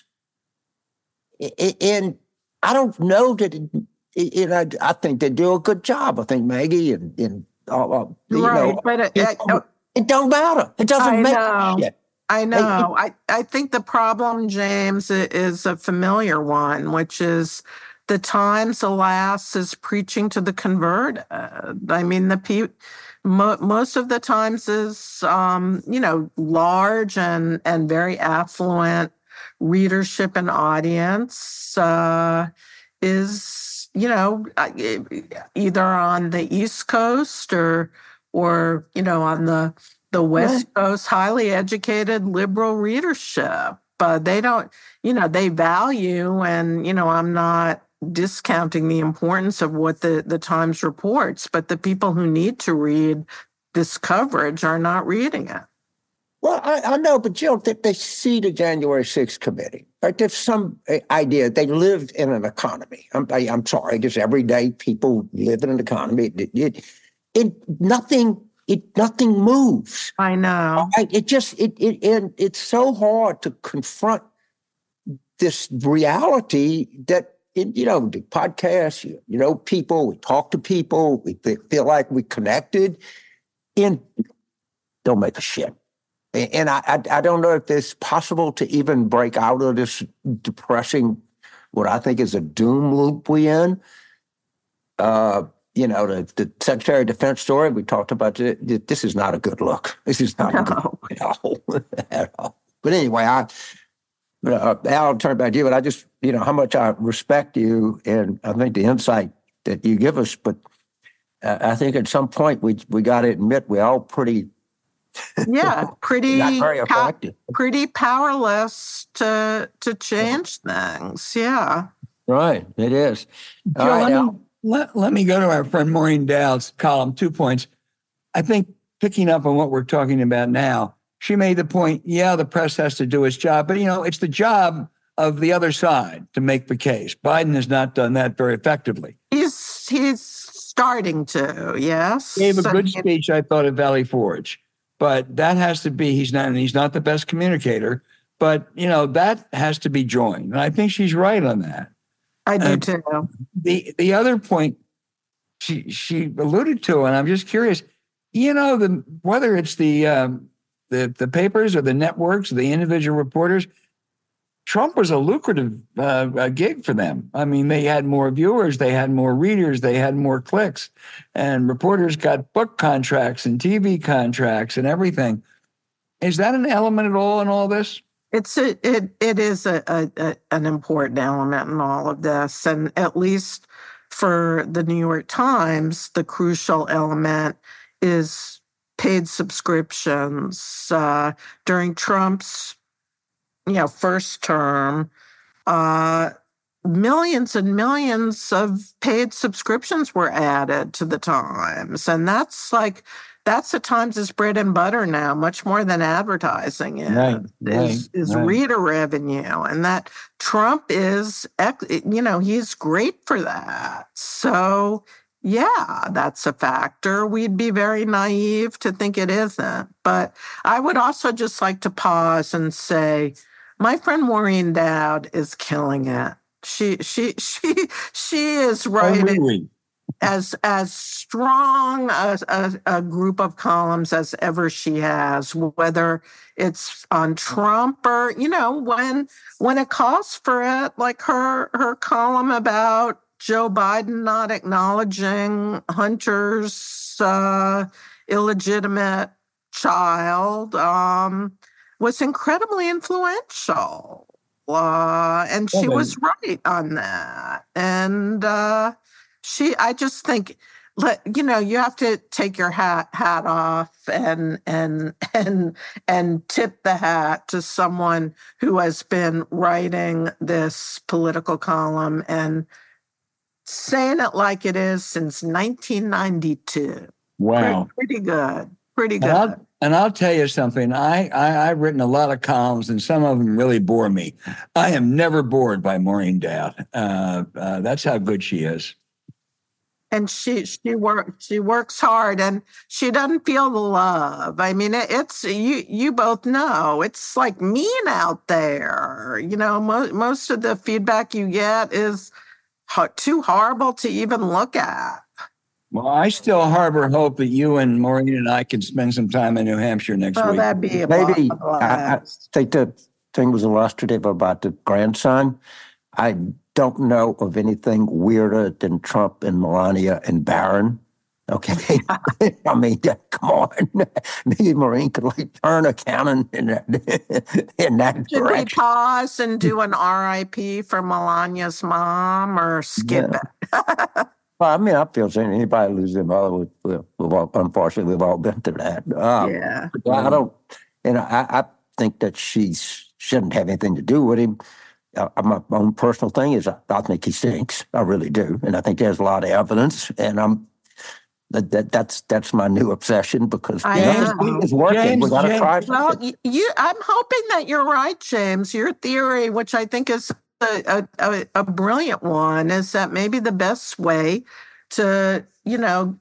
And I don't know that. It, it, I, I think they do a good job. I think Maggie and and uh, uh, you Right, know, but it, it, it, it don't matter. It doesn't I make know. shit. I know. I, I think the problem, James, i- is a familiar one, which is the Times, alas, is preaching to the converted. I mean, the pe- mo- most of the Times is, um, you know, large and and very affluent readership and audience uh, is, you know, uh, e- either on the East Coast or or you know on the the West Coast, highly educated liberal readership. Uh, they don't, you know, they value, and, you know, I'm not discounting the importance of what the, the Times reports, but the people who need to read this coverage are not reading it. Well, I, I know, but Jill, they, they see the January sixth committee. Right? There's some uh, idea they lived in an economy. I'm, I, I'm sorry, because everyday people live in an economy. It, it, it nothing. It nothing moves. I know. I, it just it it and it's so hard to confront this reality that it, you know the podcast. You, you know, people. We talk to people. We feel like we connected. And don't make a shit. And I, I I don't know if it's possible to even break out of this depressing, what I think is a doom loop we in. Uh, you know, the, the Secretary of Defense story, we talked about it. This is not a good look. This is not No. a good look at all. At all. But anyway, I, uh, Al, I'll turn it back to you, but I just, you know, how much I respect you and I think the insight that you give us. But uh, I think at some point we we got to admit we're all pretty, Yeah, pretty not very pow- effective. pretty powerless to to change things. Yeah. Right, it is. All Joe, right, let, Al. me, let, let me go to our friend Maureen Dowd's column. Two points. I think picking up on what we're talking about now, she made the point, yeah, the press has to do its job, but, you know, it's the job of the other side to make the case. Biden has not done that very effectively. He's he's starting to, yes. Gave a So good he- speech, I thought, at Valley Forge, but that has to be, he's not, and he's not the best communicator, but, you know, that has to be joined. And I think she's right on that. I do Uh, too. The the other point she she alluded to, and I'm just curious, you know, the whether it's the um, the the papers or the networks or the individual reporters, Trump was a lucrative uh, uh, gig for them. I mean, they had more viewers, they had more readers, they had more clicks, and reporters got book contracts and T V contracts and everything. Is that an element at all in all this? It's a, it it is a, a, a an important element in all of this, and at least for the New York Times, the crucial element is paid subscriptions uh, during Trump's, you know, first term. Uh, millions and millions of paid subscriptions were added to the Times, and that's like that's the Times' bread and butter now, much more than advertising is, Right, right, is, is right. reader revenue. And that Trump is, you know, he's great for that. So, yeah, that's a factor. We'd be very naive to think it isn't. But I would also just like to pause and say, my friend Maureen Dowd is killing it. She she she she is writing. Oh, really? as as strong a, a, a group of columns as ever she has, whether it's on Trump or, you know, when when it calls for it, like her her column about Joe Biden not acknowledging Hunter's uh, illegitimate child um, was incredibly influential. Uh, and she Well, was right on that. And uh, she, I just think, let you know, you have to take your hat hat off and and and and tip the hat to someone who has been writing this political column and saying it like it is since nineteen ninety-two. Wow. Pretty, pretty good. Pretty good. And I'll, and I'll tell you something. I, I I've written a lot of columns, and some of them really bore me. I am never bored by Maureen Dowd. Uh, uh, that's how good she is. And she she works she works hard, and she doesn't feel the love. I mean, it, it's you you both know it's like mean out there. You know, mo- most of the feedback you get is ho- too horrible to even look at. Well, I still harbor hope that you and Maureen and I can spend some time in New Hampshire next Oh, week. that'd be a Maybe blast. I, I think the thing was illustrative about the grandson. I don't know of anything weirder than Trump and Melania and Barron. Okay, I mean, come on, maybe Maureen could like turn a cannon in that in that Should we direction. pause and do an R I P for Melania's mom, or skip Yeah. it? Well, I mean, I feel saying anybody lose their mother, we, we, we've all, unfortunately, we've all been through that. Um, Yeah. Well, I don't, you know, I, I think that she's shouldn't have anything to do with him. Uh, my own personal thing is I, I think he stinks. I really do, and I think there's a lot of evidence. And I'm that, that that's that's my new obsession because I nothing know. is working. James, We got to James- try. Well, something. y- you, I'm hoping that you're right, James. Your theory, which I think is a, a, a, a brilliant one, is that maybe the best way to, you know,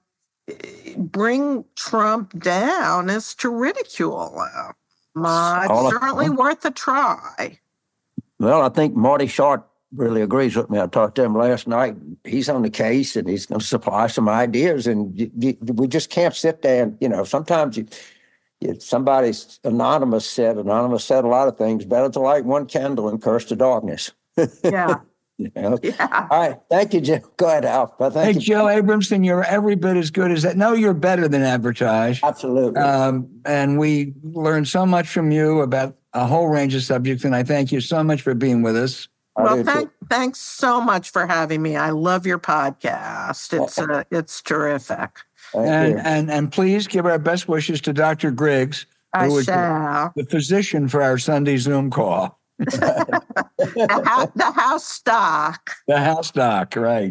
bring Trump down is to ridicule him. Uh, All it's of- certainly worth a try. Well, I think Marty Short really agrees with me. I talked to him last night. He's on the case, and he's going to supply some ideas. And you, you, we just can't sit there and, you know, sometimes you, you, somebody's anonymous said, anonymous said a lot of things. Better to light one candle and curse the darkness. Yeah. You know? Yeah. All right. Thank you, Jim. Go ahead, Alf. But Hey, thank you. Joe Abramson, you're every bit as good as that. No, you're better than advertised. Absolutely. Um, and we learned so much from you about a whole range of subjects. And I thank you so much for being with us. I Well, do too. thank, thanks so much for having me. I love your podcast. It's uh, it's terrific. Thank And, you. and and please give our best wishes to Doctor Griggs, I who is the, shall. the physician for our Sunday Zoom call, The, ho- the house stock. the house doc, right?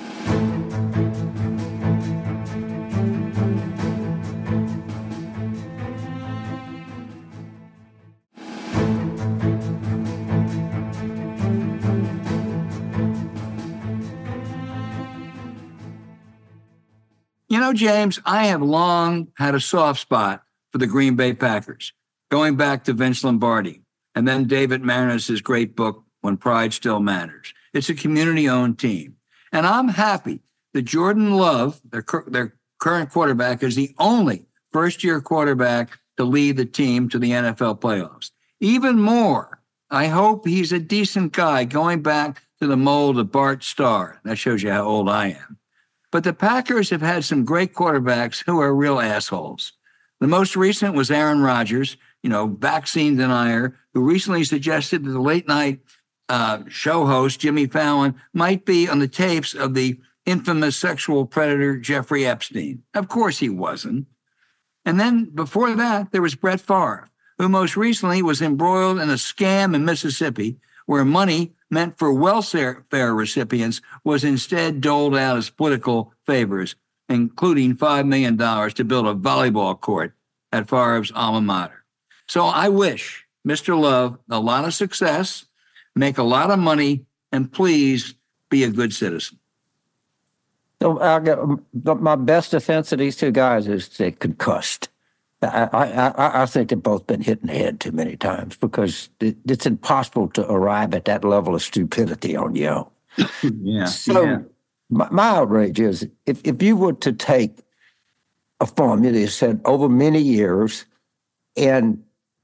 You know, James, I have long had a soft spot for the Green Bay Packers, going back to Vince Lombardi and then David Maris's great book, When Pride Still Matters. It's a community-owned team. And I'm happy that Jordan Love, their, cur- their current quarterback, is the only first-year quarterback to lead the team to the N F L playoffs. Even more, I hope he's a decent guy going back to the mold of Bart Starr. That shows you how old I am. But the Packers have had some great quarterbacks who are real assholes. The most recent was Aaron Rodgers, you know, vaccine denier, who recently suggested that the late night uh, show host, Jimmy Fallon, might be on the tapes of the infamous sexual predator, Jeffrey Epstein. Of course he wasn't. And then before that, there was Brett Favre, who most recently was embroiled in a scam in Mississippi where money meant for welfare recipients was instead doled out as political favors, including five million dollars to build a volleyball court at Favre's alma mater. So I wish Mister Love a lot of success, make a lot of money, and please be a good citizen. So I got, my best defense of these two guys is they're concussed. I, I, I think they've both been hit in the head too many times because it, it's impossible to arrive at that level of stupidity on your own. Yeah. So yeah. My, my outrage is if, if you were to take a formula that said over many years and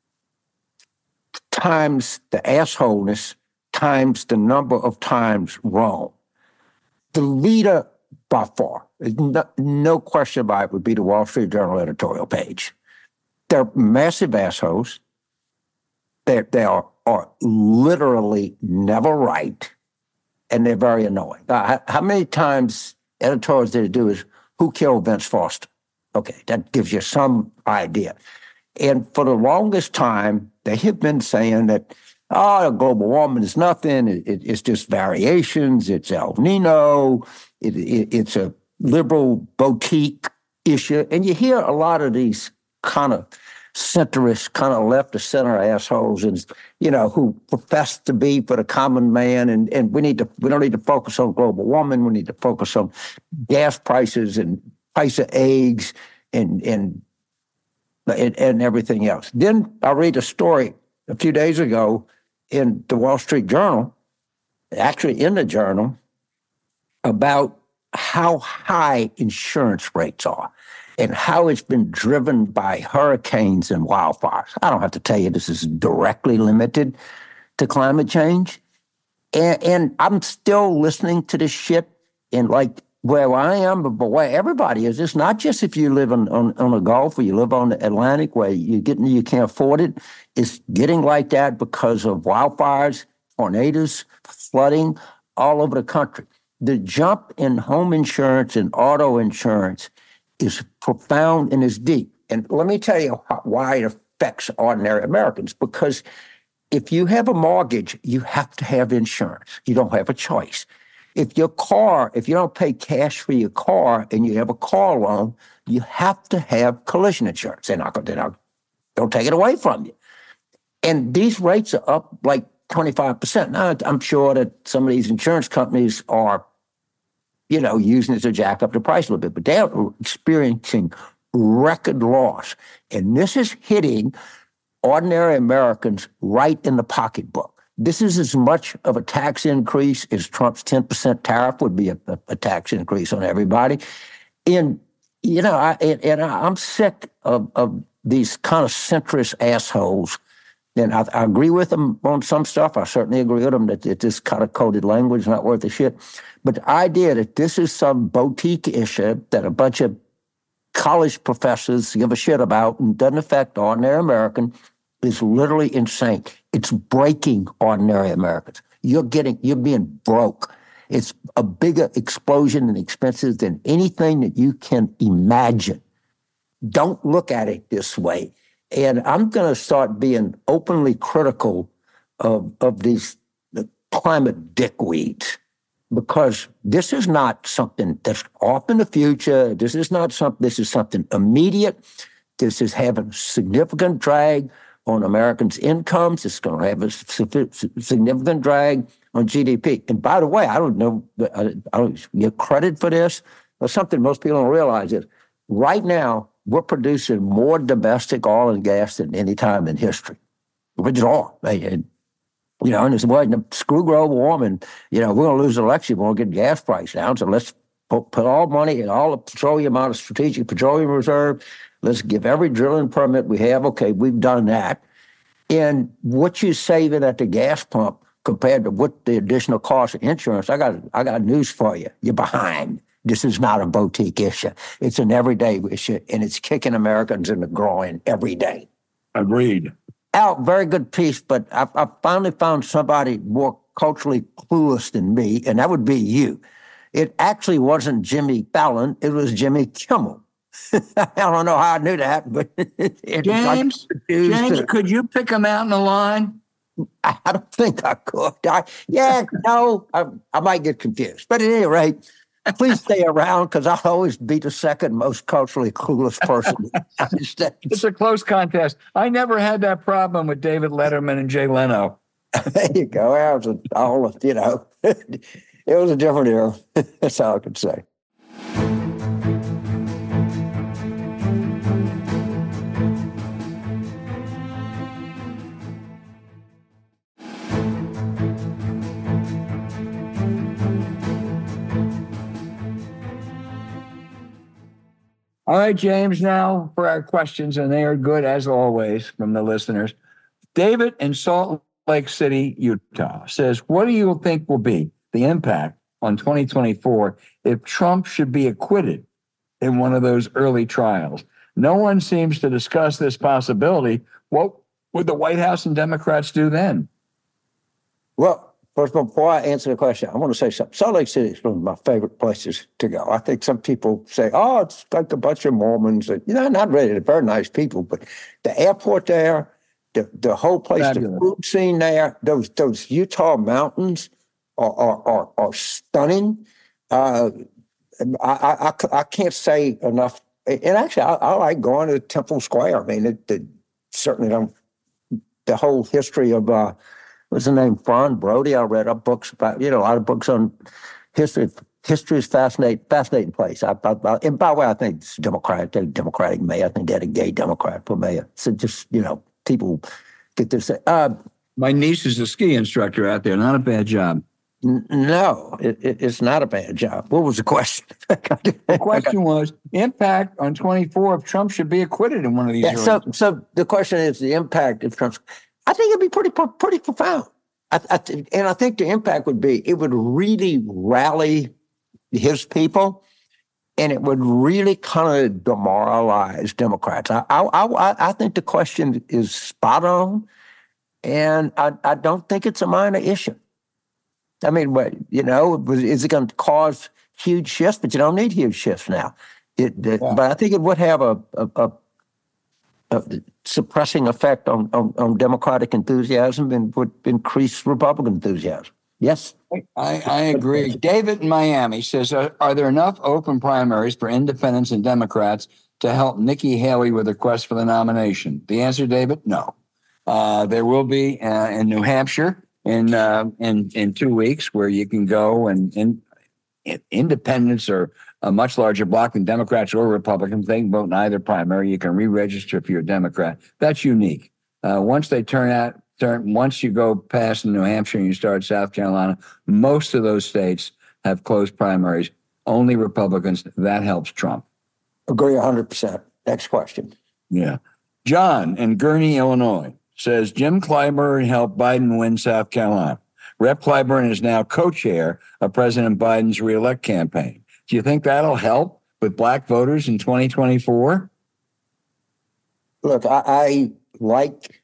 times the assholeness times the number of times wrong, the leader by far, no, no question about it, would be the Wall Street Journal editorial page. They're massive assholes. They're, they are, are literally never right, and they're very annoying. Uh, how many times editorials did it do is, who killed Vince Foster? Okay, that gives you some idea. And for the longest time, they have been saying that, oh, global warming is nothing. It, it, it's just variations. It's El Nino. It, it, it's a liberal boutique issue. And you hear a lot of these kind of centrist, kind of left of center assholes, and you know, who profess to be for the common man. And, and we need to we don't need to focus on global warming. We need to focus on gas prices and price of eggs and and and, and everything else. Then I read a story a few days ago in the Wall Street Journal, actually in the Journal, about how high insurance rates are and how it's been driven by hurricanes and wildfires. I don't have to tell you this is directly limited to climate change. And, and I'm still listening to this shit, and like where I am, but where everybody is. It's not just if you live on, on, on the Gulf or you live on the Atlantic where you get you can't afford it. It's getting like that because of wildfires, tornadoes, flooding all over the country. The jump in home insurance and auto insurance is profound and is deep. And let me tell you how, why it affects ordinary Americans. Because if you have a mortgage, you have to have insurance. You don't have a choice. If your car, if you don't pay cash for your car and you have a car loan, you have to have collision insurance. They're not going to, don't take it away from you. And these rates are up like twenty-five percent. Now, I'm sure that some of these insurance companies are, you know, using it to jack up the price a little bit, but they're experiencing record loss. And this is hitting ordinary Americans right in the pocketbook. This is as much of a tax increase as Trump's ten percent tariff would be a, a, a tax increase on everybody. And, you know, I, and, and I'm sick of, of these kind of centrist assholes. And I, I agree with them on some stuff. I certainly agree with them that, that this kind of coded language is not worth a shit. But the idea that this is some boutique issue that a bunch of college professors give a shit about and doesn't affect ordinary American is literally insane. It's breaking ordinary Americans. You're getting, you're being broke. It's a bigger explosion in expenses than anything that you can imagine. Don't look at it this way. And I'm going to start being openly critical of, of these the climate dickweeds, because this is not something that's off in the future. This is not something, this is something immediate. This is having significant drag on Americans' incomes. It's going to have a significant drag on G D P. And by the way, I don't know, I don't get credit for this, but something most people don't realize is right now, we're producing more domestic oil and gas than any time in history. Which is all. And, you know, and it's, well, screw global warming. You know, we're going to lose the election. We're going to get gas price down. So let's put, put all money and all the petroleum out of strategic petroleum reserve. Let's give every drilling permit we have. Okay, we've done that. And what you're saving at the gas pump compared to what the additional cost of insurance, I got, I got news for you. You're behind. This is not a boutique issue. It's an everyday issue, and it's kicking Americans in the groin every day. Agreed. Al, very good piece, but I, I finally found somebody more culturally clueless than me, and that would be you. It actually wasn't Jimmy Fallon. It was Jimmy Kimmel. I don't know how I knew that, but it, James, James, to, could you pick them out in the line? I, I don't think I could. I, yeah, no, I, I might get confused. But at any rate, please stay around because I'll always be the second most culturally clueless person in the United States. It's a close contest. I never had that problem with David Letterman and Jay Leno. There you go. I was a, all, you know, it was a different era. That's all I could say. All right, James, now for our questions, and they are good as always from the listeners. David in Salt Lake City, Utah says, what do you think will be the impact on twenty twenty-four if Trump should be acquitted in one of those early trials? No one seems to discuss this possibility. What would the White House and Democrats do then? Well, first of all, before I answer the question, I want to say something. Salt Lake City is one of my favorite places to go. I think some people say, oh, it's like a bunch of Mormons. You know, not really. They're very nice people, but the airport there, the, the whole place, Fabulous. The food scene there, those those Utah mountains are are, are, are stunning. Uh, I, I, I can't say enough. And actually, I, I like going to Temple Square. I mean, it, it certainly don't, the whole history of, uh, what's the name, Fawn Brody. I read up books about, you know, a lot of books on history. History is fascinating, fascinating place. I, I, and by the way, I think it's Democratic, Democratic mayor. I think they had a gay Democrat for mayor. So just, you know, people get this. Uh, My niece is a ski instructor out there. Not a bad job. N- no, it, it, it's not a bad job. What was the question? The question was impact on twenty-four if Trump should be acquitted in one of these. Yeah, so, so the question is the impact if Trump's. I think it'd be pretty, pretty profound. I, I, and I think the impact would be it would really rally his people, and it would really kind of demoralize Democrats. I, I, I, I think the question is spot on, and I, I don't think it's a minor issue. I mean, what, you know, is it going to cause huge shifts? But you don't need huge shifts now. It, it, yeah. But I think it would have a, a, a, a suppressing effect on, on, on Democratic enthusiasm and would increase Republican enthusiasm. Yes? I, I agree. David in Miami says, are, are there enough open primaries for independents and Democrats to help Nikki Haley with her quest for the nomination? The answer, David, no. Uh, there will be uh, in New Hampshire in uh, in in two weeks where you can go and, and, and independents are a much larger block than Democrats or Republicans. They can vote in either primary. You can re-register if you're a Democrat. That's unique. Uh, once they turn out, turn once you go past New Hampshire and you start South Carolina, most of those states have closed primaries. Only Republicans. That helps Trump. Agree one hundred percent. Next question. Yeah. John in Gurnee, Illinois says Jim Clyburn helped Biden win South Carolina. Rep Clyburn is now co-chair of President Biden's reelect campaign. Do you think that'll help with black voters in twenty twenty-four? Look, I, I like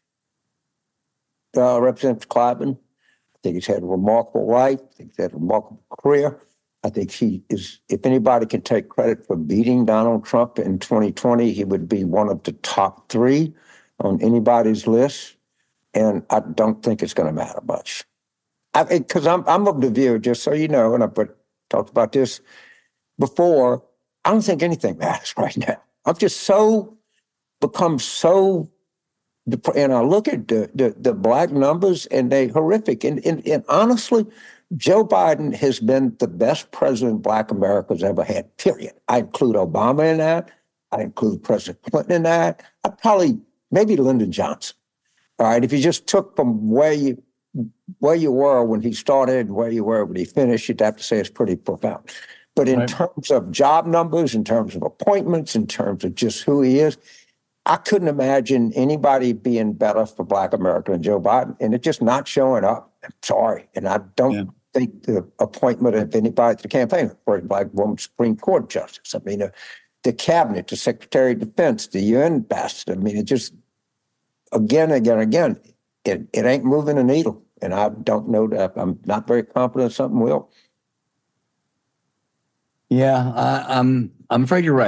uh, Representative Clyburn. I think he's had a remarkable life. I think he's had a remarkable career. I think he is, if anybody can take credit for beating Donald Trump in twenty twenty, he would be one of the top three on anybody's list. And I don't think it's going to matter much. Because I'm, I'm of the view, just so you know, and I've talked about this before, I don't think anything matters right now. I've just so become so, and I look at the, the, the black numbers and they're horrific. And, and, and honestly, Joe Biden has been the best president black America's ever had, period. I include Obama in that. I include President Clinton in that. I probably, maybe Lyndon Johnson. All right, if you just took from where you where you were when he started and where you were when he finished, you'd have to say it's pretty profound. But in right. terms of job numbers, in terms of appointments, in terms of just who he is, I couldn't imagine anybody being better for black America than Joe Biden. And it's just not showing up. I'm sorry. And I don't yeah. think the appointment of anybody to the campaign for a black woman Supreme Court justice. I mean, uh, the cabinet, the Secretary of Defense, the U N ambassador. I mean, it just, again, again, again, it, it ain't moving the needle. And I don't know that I'm not very confident something will. Yeah, I, I'm I'm afraid you're right.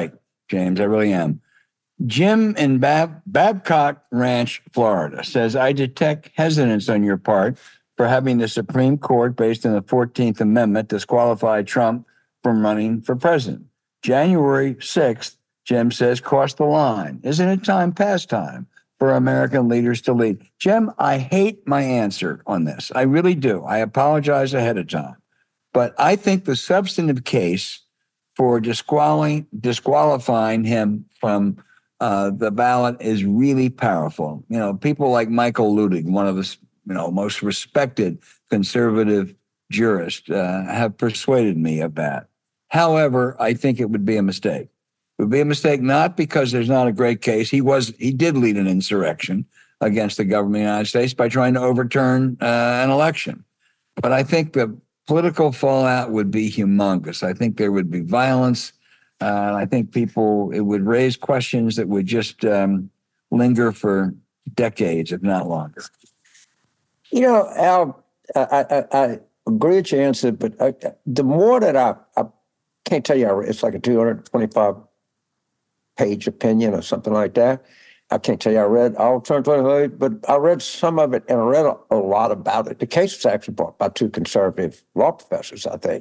James. I really am. Jim in Bab- Babcock Ranch, Florida says, I detect hesitance on your part for having the Supreme Court, based on the fourteenth Amendment, disqualify Trump from running for president. January sixth, Jim says, cross the line. Isn't it time, past time, for American leaders to lead? Jim, I hate my answer on this. I really do. I apologize ahead of time. But I think the substantive case for disqualifying, disqualifying him from uh, the ballot is really powerful. You know, people like Michael Luttig, one of the you know most respected conservative jurists, uh, have persuaded me of that. However, I think it would be a mistake. It would be a mistake not because there's not a great case. He was he did lead an insurrection against the government of the United States by trying to overturn uh, an election. But I think the political fallout would be humongous. I think there would be violence. Uh, I think people, it would raise questions that would just um, linger for decades, if not longer. You know, Al, I, I, I agree with your answer, but I, the more that I, I can't tell you, it's like a two hundred twenty-five page opinion or something like that. I can't tell you I read all two hundred twenty-five, but I read some of it and I read a, a lot about it. The case was actually brought by two conservative law professors, I think.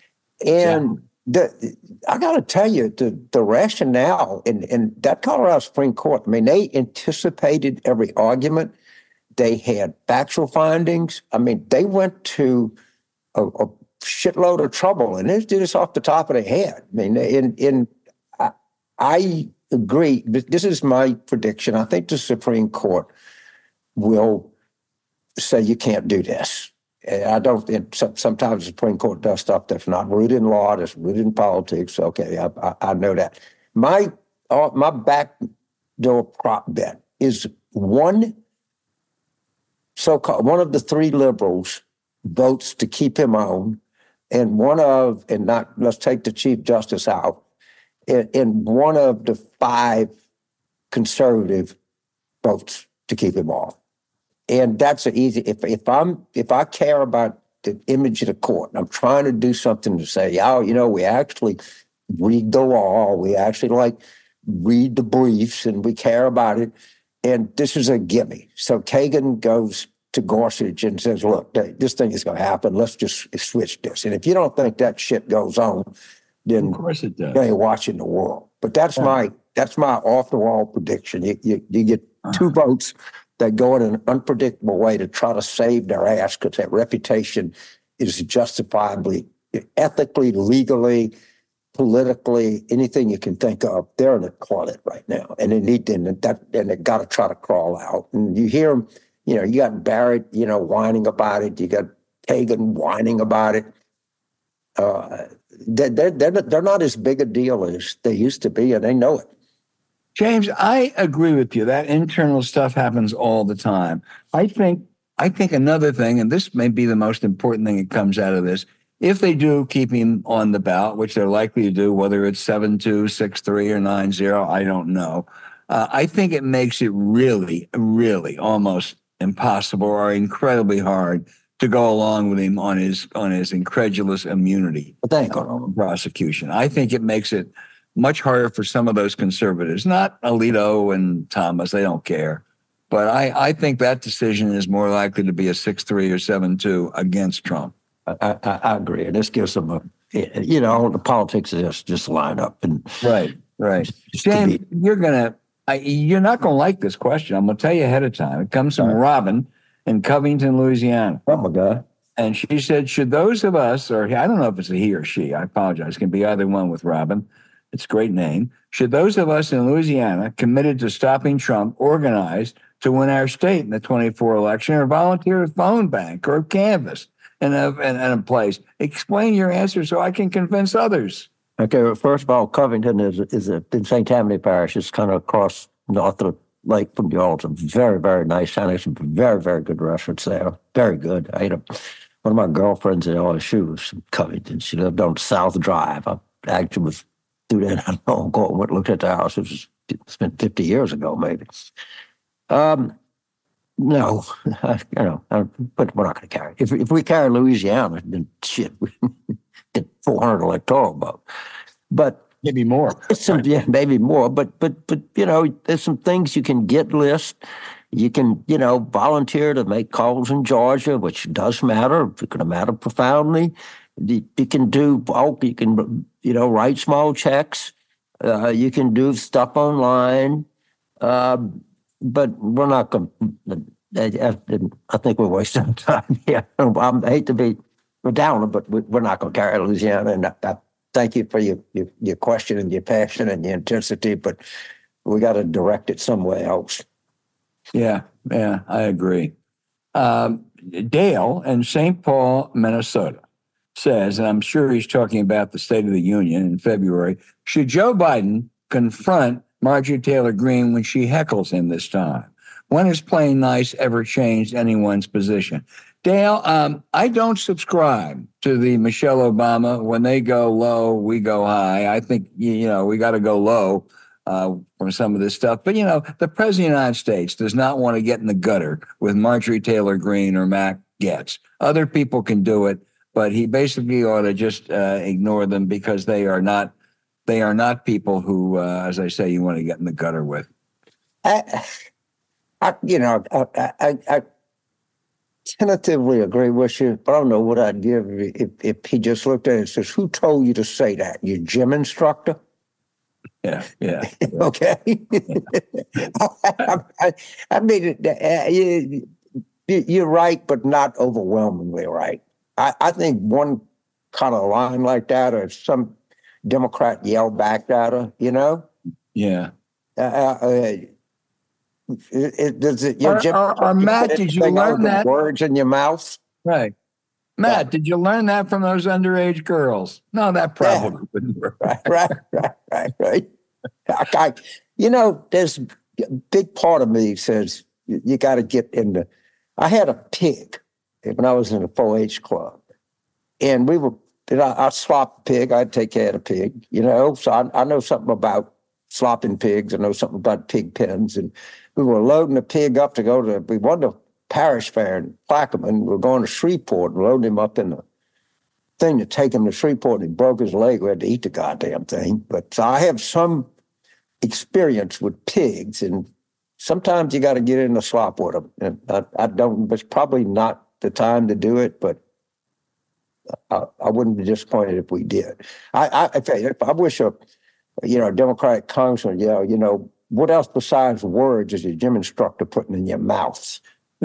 And yeah. the, I got to tell you, the, the rationale in, in that Colorado Supreme Court, I mean, they anticipated every argument. They had factual findings. I mean, they went to a, a shitload of trouble, and they did this off the top of their head. I mean, in, in I, I agree. This is my prediction. I think the Supreme Court will say you can't do this. I don't. It, sometimes the Supreme Court does stuff that's not rooted in law, that's rooted in politics. Okay, I, I, I know that. My uh, my backdoor prop bet is one so-called one of the three liberals votes to keep him on, and one of and not let's take the Chief Justice out, and, and one of the five conservative votes to keep him off. And that's an easy, if if I'm if I care about the image of the court, I'm trying to do something to say, oh, you know, we actually read the law, we actually like read the briefs and we care about it. And this is a gimme. So Kagan goes to Gorsuch and says, look, this thing is going to happen. Let's just switch this. And if you don't think that shit goes on, then of course it does. You ain't watching the world. But that's yeah. my that's my off the wall prediction. You, you, you get two uh-huh. votes that go in an unpredictable way to try to save their ass because that reputation is justifiably, ethically, legally, politically, anything you can think of. They're in a toilet right now, and they need and that and they got to try to crawl out. And you hear them, you know, you got Barrett, you know, whining about it. You got Kagan whining about it. Uh, they're, they're, they're, they're not as big a deal as they used to be, and they know it. James, I agree with you. That internal stuff happens all the time. I think I think another thing, and this may be the most important thing that comes out of this, if they do keep him on the ballot, which they're likely to do, whether it's seven two, six three, or nine zero, I don't know. Uh, I think it makes it really, really almost impossible or incredibly hard to go along with him on his on his incredulous immunity Thank uh, prosecution. I think it makes it much harder for some of those conservatives, not Alito and Thomas, they don't care. But I, I think that decision is more likely to be a six three or seven two against Trump. I, I, I agree. And this gives them a, you know, the politics of this just line up. And Right, right. James, you're going to, you're not going to like this question. I'm going to tell you ahead of time. It comes from Robin in Covington, Louisiana. Oh, my God. And she said, should those of us, or I don't know if it's a he or she, I apologize, it can be either one with Robin. It's a great name. Should those of us in Louisiana committed to stopping Trump organize to win our state in the twenty-four election, or volunteer a phone bank or a canvas in a, in, in a place? Explain your answer so I can convince others. Okay, well, first of all, Covington is, is a, in Saint Tammany Parish. It's kind of across north of the lake from y'all. It's a very, very nice town. There's some very, very good restaurants there. Very good. I ate a, one of my girlfriends at L S U was from Covington. She lived on South Drive. I actually was through that. I don't know, go and went looked at the house. It was spent fifty years ago, maybe. Um, no, you know, but we're not going to carry. If if we carry Louisiana, then shit, we get four hundred electoral vote. But maybe more. It's some, yeah, maybe more, but but but you know, there's some things you can get list. You can, you know, volunteer to make calls in Georgia, which does matter. It's going to matter profoundly. You, you can do bulk. You can, you know, write small checks. Uh, you can do stuff online. Uh, but we're not going to. I, I think we're wasting time here. I hate to be a downer, but we're not going to carry Louisiana. And I, I thank you for your, your your question and your passion and your intensity, but we got to direct it somewhere else. Yeah, yeah, I agree. Um, Dale in Saint Paul, Minnesota says, and I'm sure he's talking about the State of the Union in February, should Joe Biden confront Marjorie Taylor Greene when she heckles him this time? When has playing nice ever changed anyone's position? Dale, um, I don't subscribe to the Michelle Obama, when they go low, we go high. I think, you know, we got to go low uh, from some of this stuff. But, you know, the president of the United States does not want to get in the gutter with Marjorie Taylor Greene or Mac Gaetz. Other people can do it, but he basically ought to just uh, ignore them because they are not they are not people who, uh, as I say, you want to get in the gutter with. I, I you know, I, I, I tentatively agree with you, but I don't know what I'd give if, if he just looked at it and says, "Who told you to say that? Your gym instructor?" Yeah, yeah. Okay. I, I, I mean, uh, you, you're right, but not overwhelmingly right. I, I think one kind of line like that, or some Democrat yell back at her, you know? Yeah. Uh, uh, it, it, does it, your or, gym, or, or Matt, did you learn that? Words in your mouth? Right. Matt, yeah. Did you learn that from those underage girls? No, that probably yeah. wouldn't work. Right, right, right, right, right. I, you know, there's a big part of me says you, you got to get in the. I had a pig when I was in the four H club, and we were. You know, I slop the pig. I'd take care of the pig. You know, so I, I know something about slopping pigs. I know something about pig pens, and we were loading the pig up to go to. We won the parish fair in Plaquemine. We were going to Shreveport and loading him up in the thing to take him to Shreveport, and he broke his leg. We had to eat the goddamn thing. But so I have some experience with pigs, and sometimes you got to get in the slop with them. And I, I don't. It's probably not the time to do it, but I, I wouldn't be disappointed if we did. I, I, I, I wish a, you know, a Democratic congressman, you know, you know, what else besides words is your gym instructor putting in your mouth?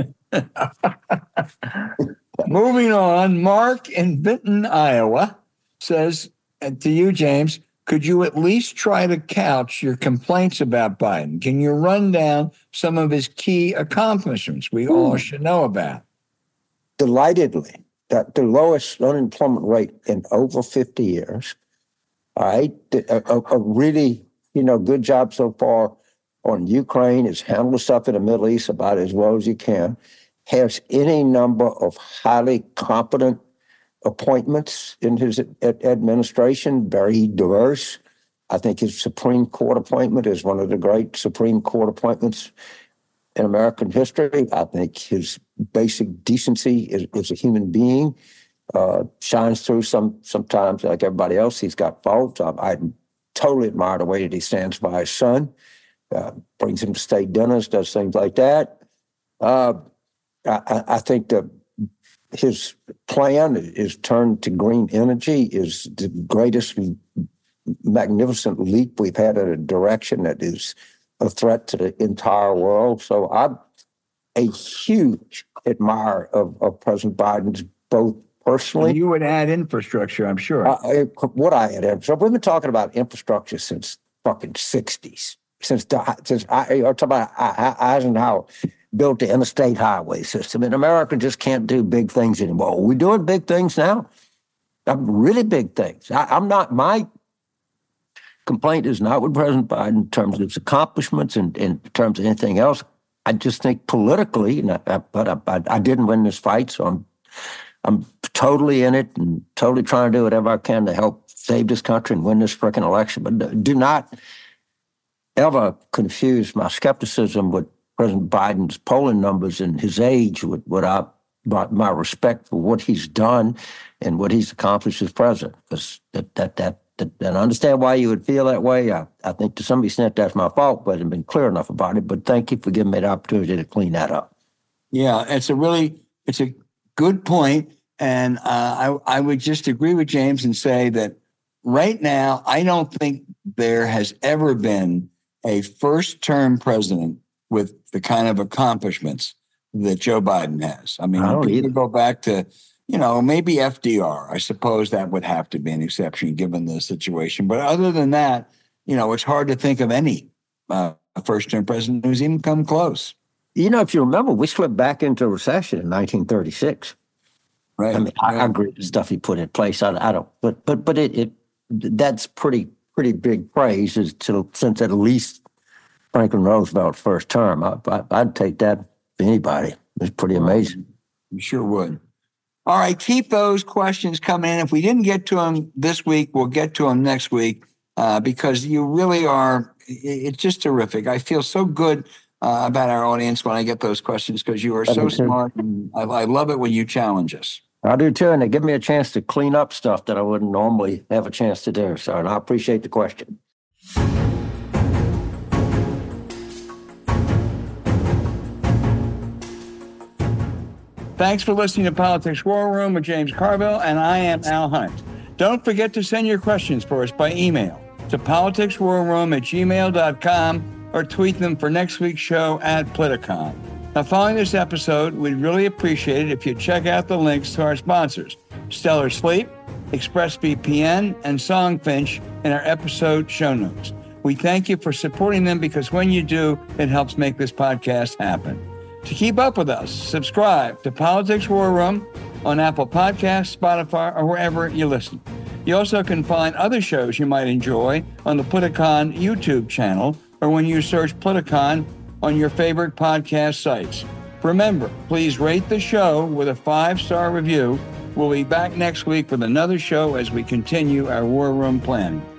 Moving on, Mark in Benton, Iowa says to you, James, could you at least try to couch your complaints about Biden? Can you run down some of his key accomplishments we Ooh. all should know about? Delightedly. That the lowest unemployment rate in over fifty years. All right. A, a, a really, you know, good job so far on Ukraine. Has handled stuff in the Middle East about as well as you can. Has any number of highly competent appointments in his ad- administration, very diverse. I think his Supreme Court appointment is one of the great Supreme Court appointments in American history. I think his basic decency as, as a human being uh, shines through some sometimes, like everybody else. He's got faults. I, I totally admire the way that he stands by his son, uh, brings him to state dinners, does things like that. Uh, I, I think the his plan is turned to green energy is the greatest magnificent leap we've had in a direction that is a threat to the entire world. So I'm a huge admirer of, of President Biden's, both personally. And you would add infrastructure, I'm sure. Uh, what I add, so we've been talking about infrastructure since fucking sixties. Since since I or talk about Eisenhower built the interstate highway system, and America just can't do big things anymore. We're doing big things now, really big things. I, I'm not, my complaint is not with President Biden in terms of his accomplishments and in terms of anything else. I just think politically, and I, but I, I didn't win this fight, so I'm I'm totally in it and totally trying to do whatever I can to help save this country and win this frickin' election. But do not ever confuse my skepticism with President Biden's polling numbers and his age with what I, my respect for what he's done and what he's accomplished as president, because that, that, that and I understand why you would feel that way. I, I think to some extent that's my fault, but I've been clear enough about it. But thank you for giving me the opportunity to clean that up. Yeah, it's a really, it's a good point. And uh, I, I would just agree with James and say that right now, I don't think there has ever been a first-term president with the kind of accomplishments that Joe Biden has. I mean, I don't people either. go back to, you know, maybe F D R. I suppose that would have to be an exception given the situation. But other than that, you know, it's hard to think of any uh, first-term president who's even come close. You know, if you remember, we slipped back into a recession in nineteen thirty-six. Right. I mean, I, Yeah. I agree with the stuff he put in place. I, I don't, but but but it, it that's pretty pretty big praise is to, since at least Franklin Roosevelt's first term. I, I, I'd take that for anybody. It's pretty amazing. You sure would. All right, keep those questions coming in. If we didn't get to them this week, we'll get to them next week uh, because you really are, it's just terrific. I feel so good uh, about our audience when I get those questions because you are I so do too. smart. And I, I love it when you challenge us. I do too, and they give me a chance to clean up stuff that I wouldn't normally have a chance to do. So, and I appreciate the question. Thanks for listening to Politics War Room with James Carville, and I am Al Hunt. Don't forget to send your questions for us by email to politicswarroom at gmail dot com or tweet them for next week's show at Politicon. Now, following this episode, we'd really appreciate it if you check out the links to our sponsors, Stellar Sleep, ExpressVPN, and Songfinch in our episode show notes. We thank you for supporting them because when you do, it helps make this podcast happen. To keep up with us, subscribe to Politics War Room on Apple Podcasts, Spotify, or wherever you listen. You also can find other shows you might enjoy on the Politicon YouTube channel or when you search Politicon on your favorite podcast sites. Remember, please rate the show with a five-star review. We'll be back next week with another show as we continue our War Room planning.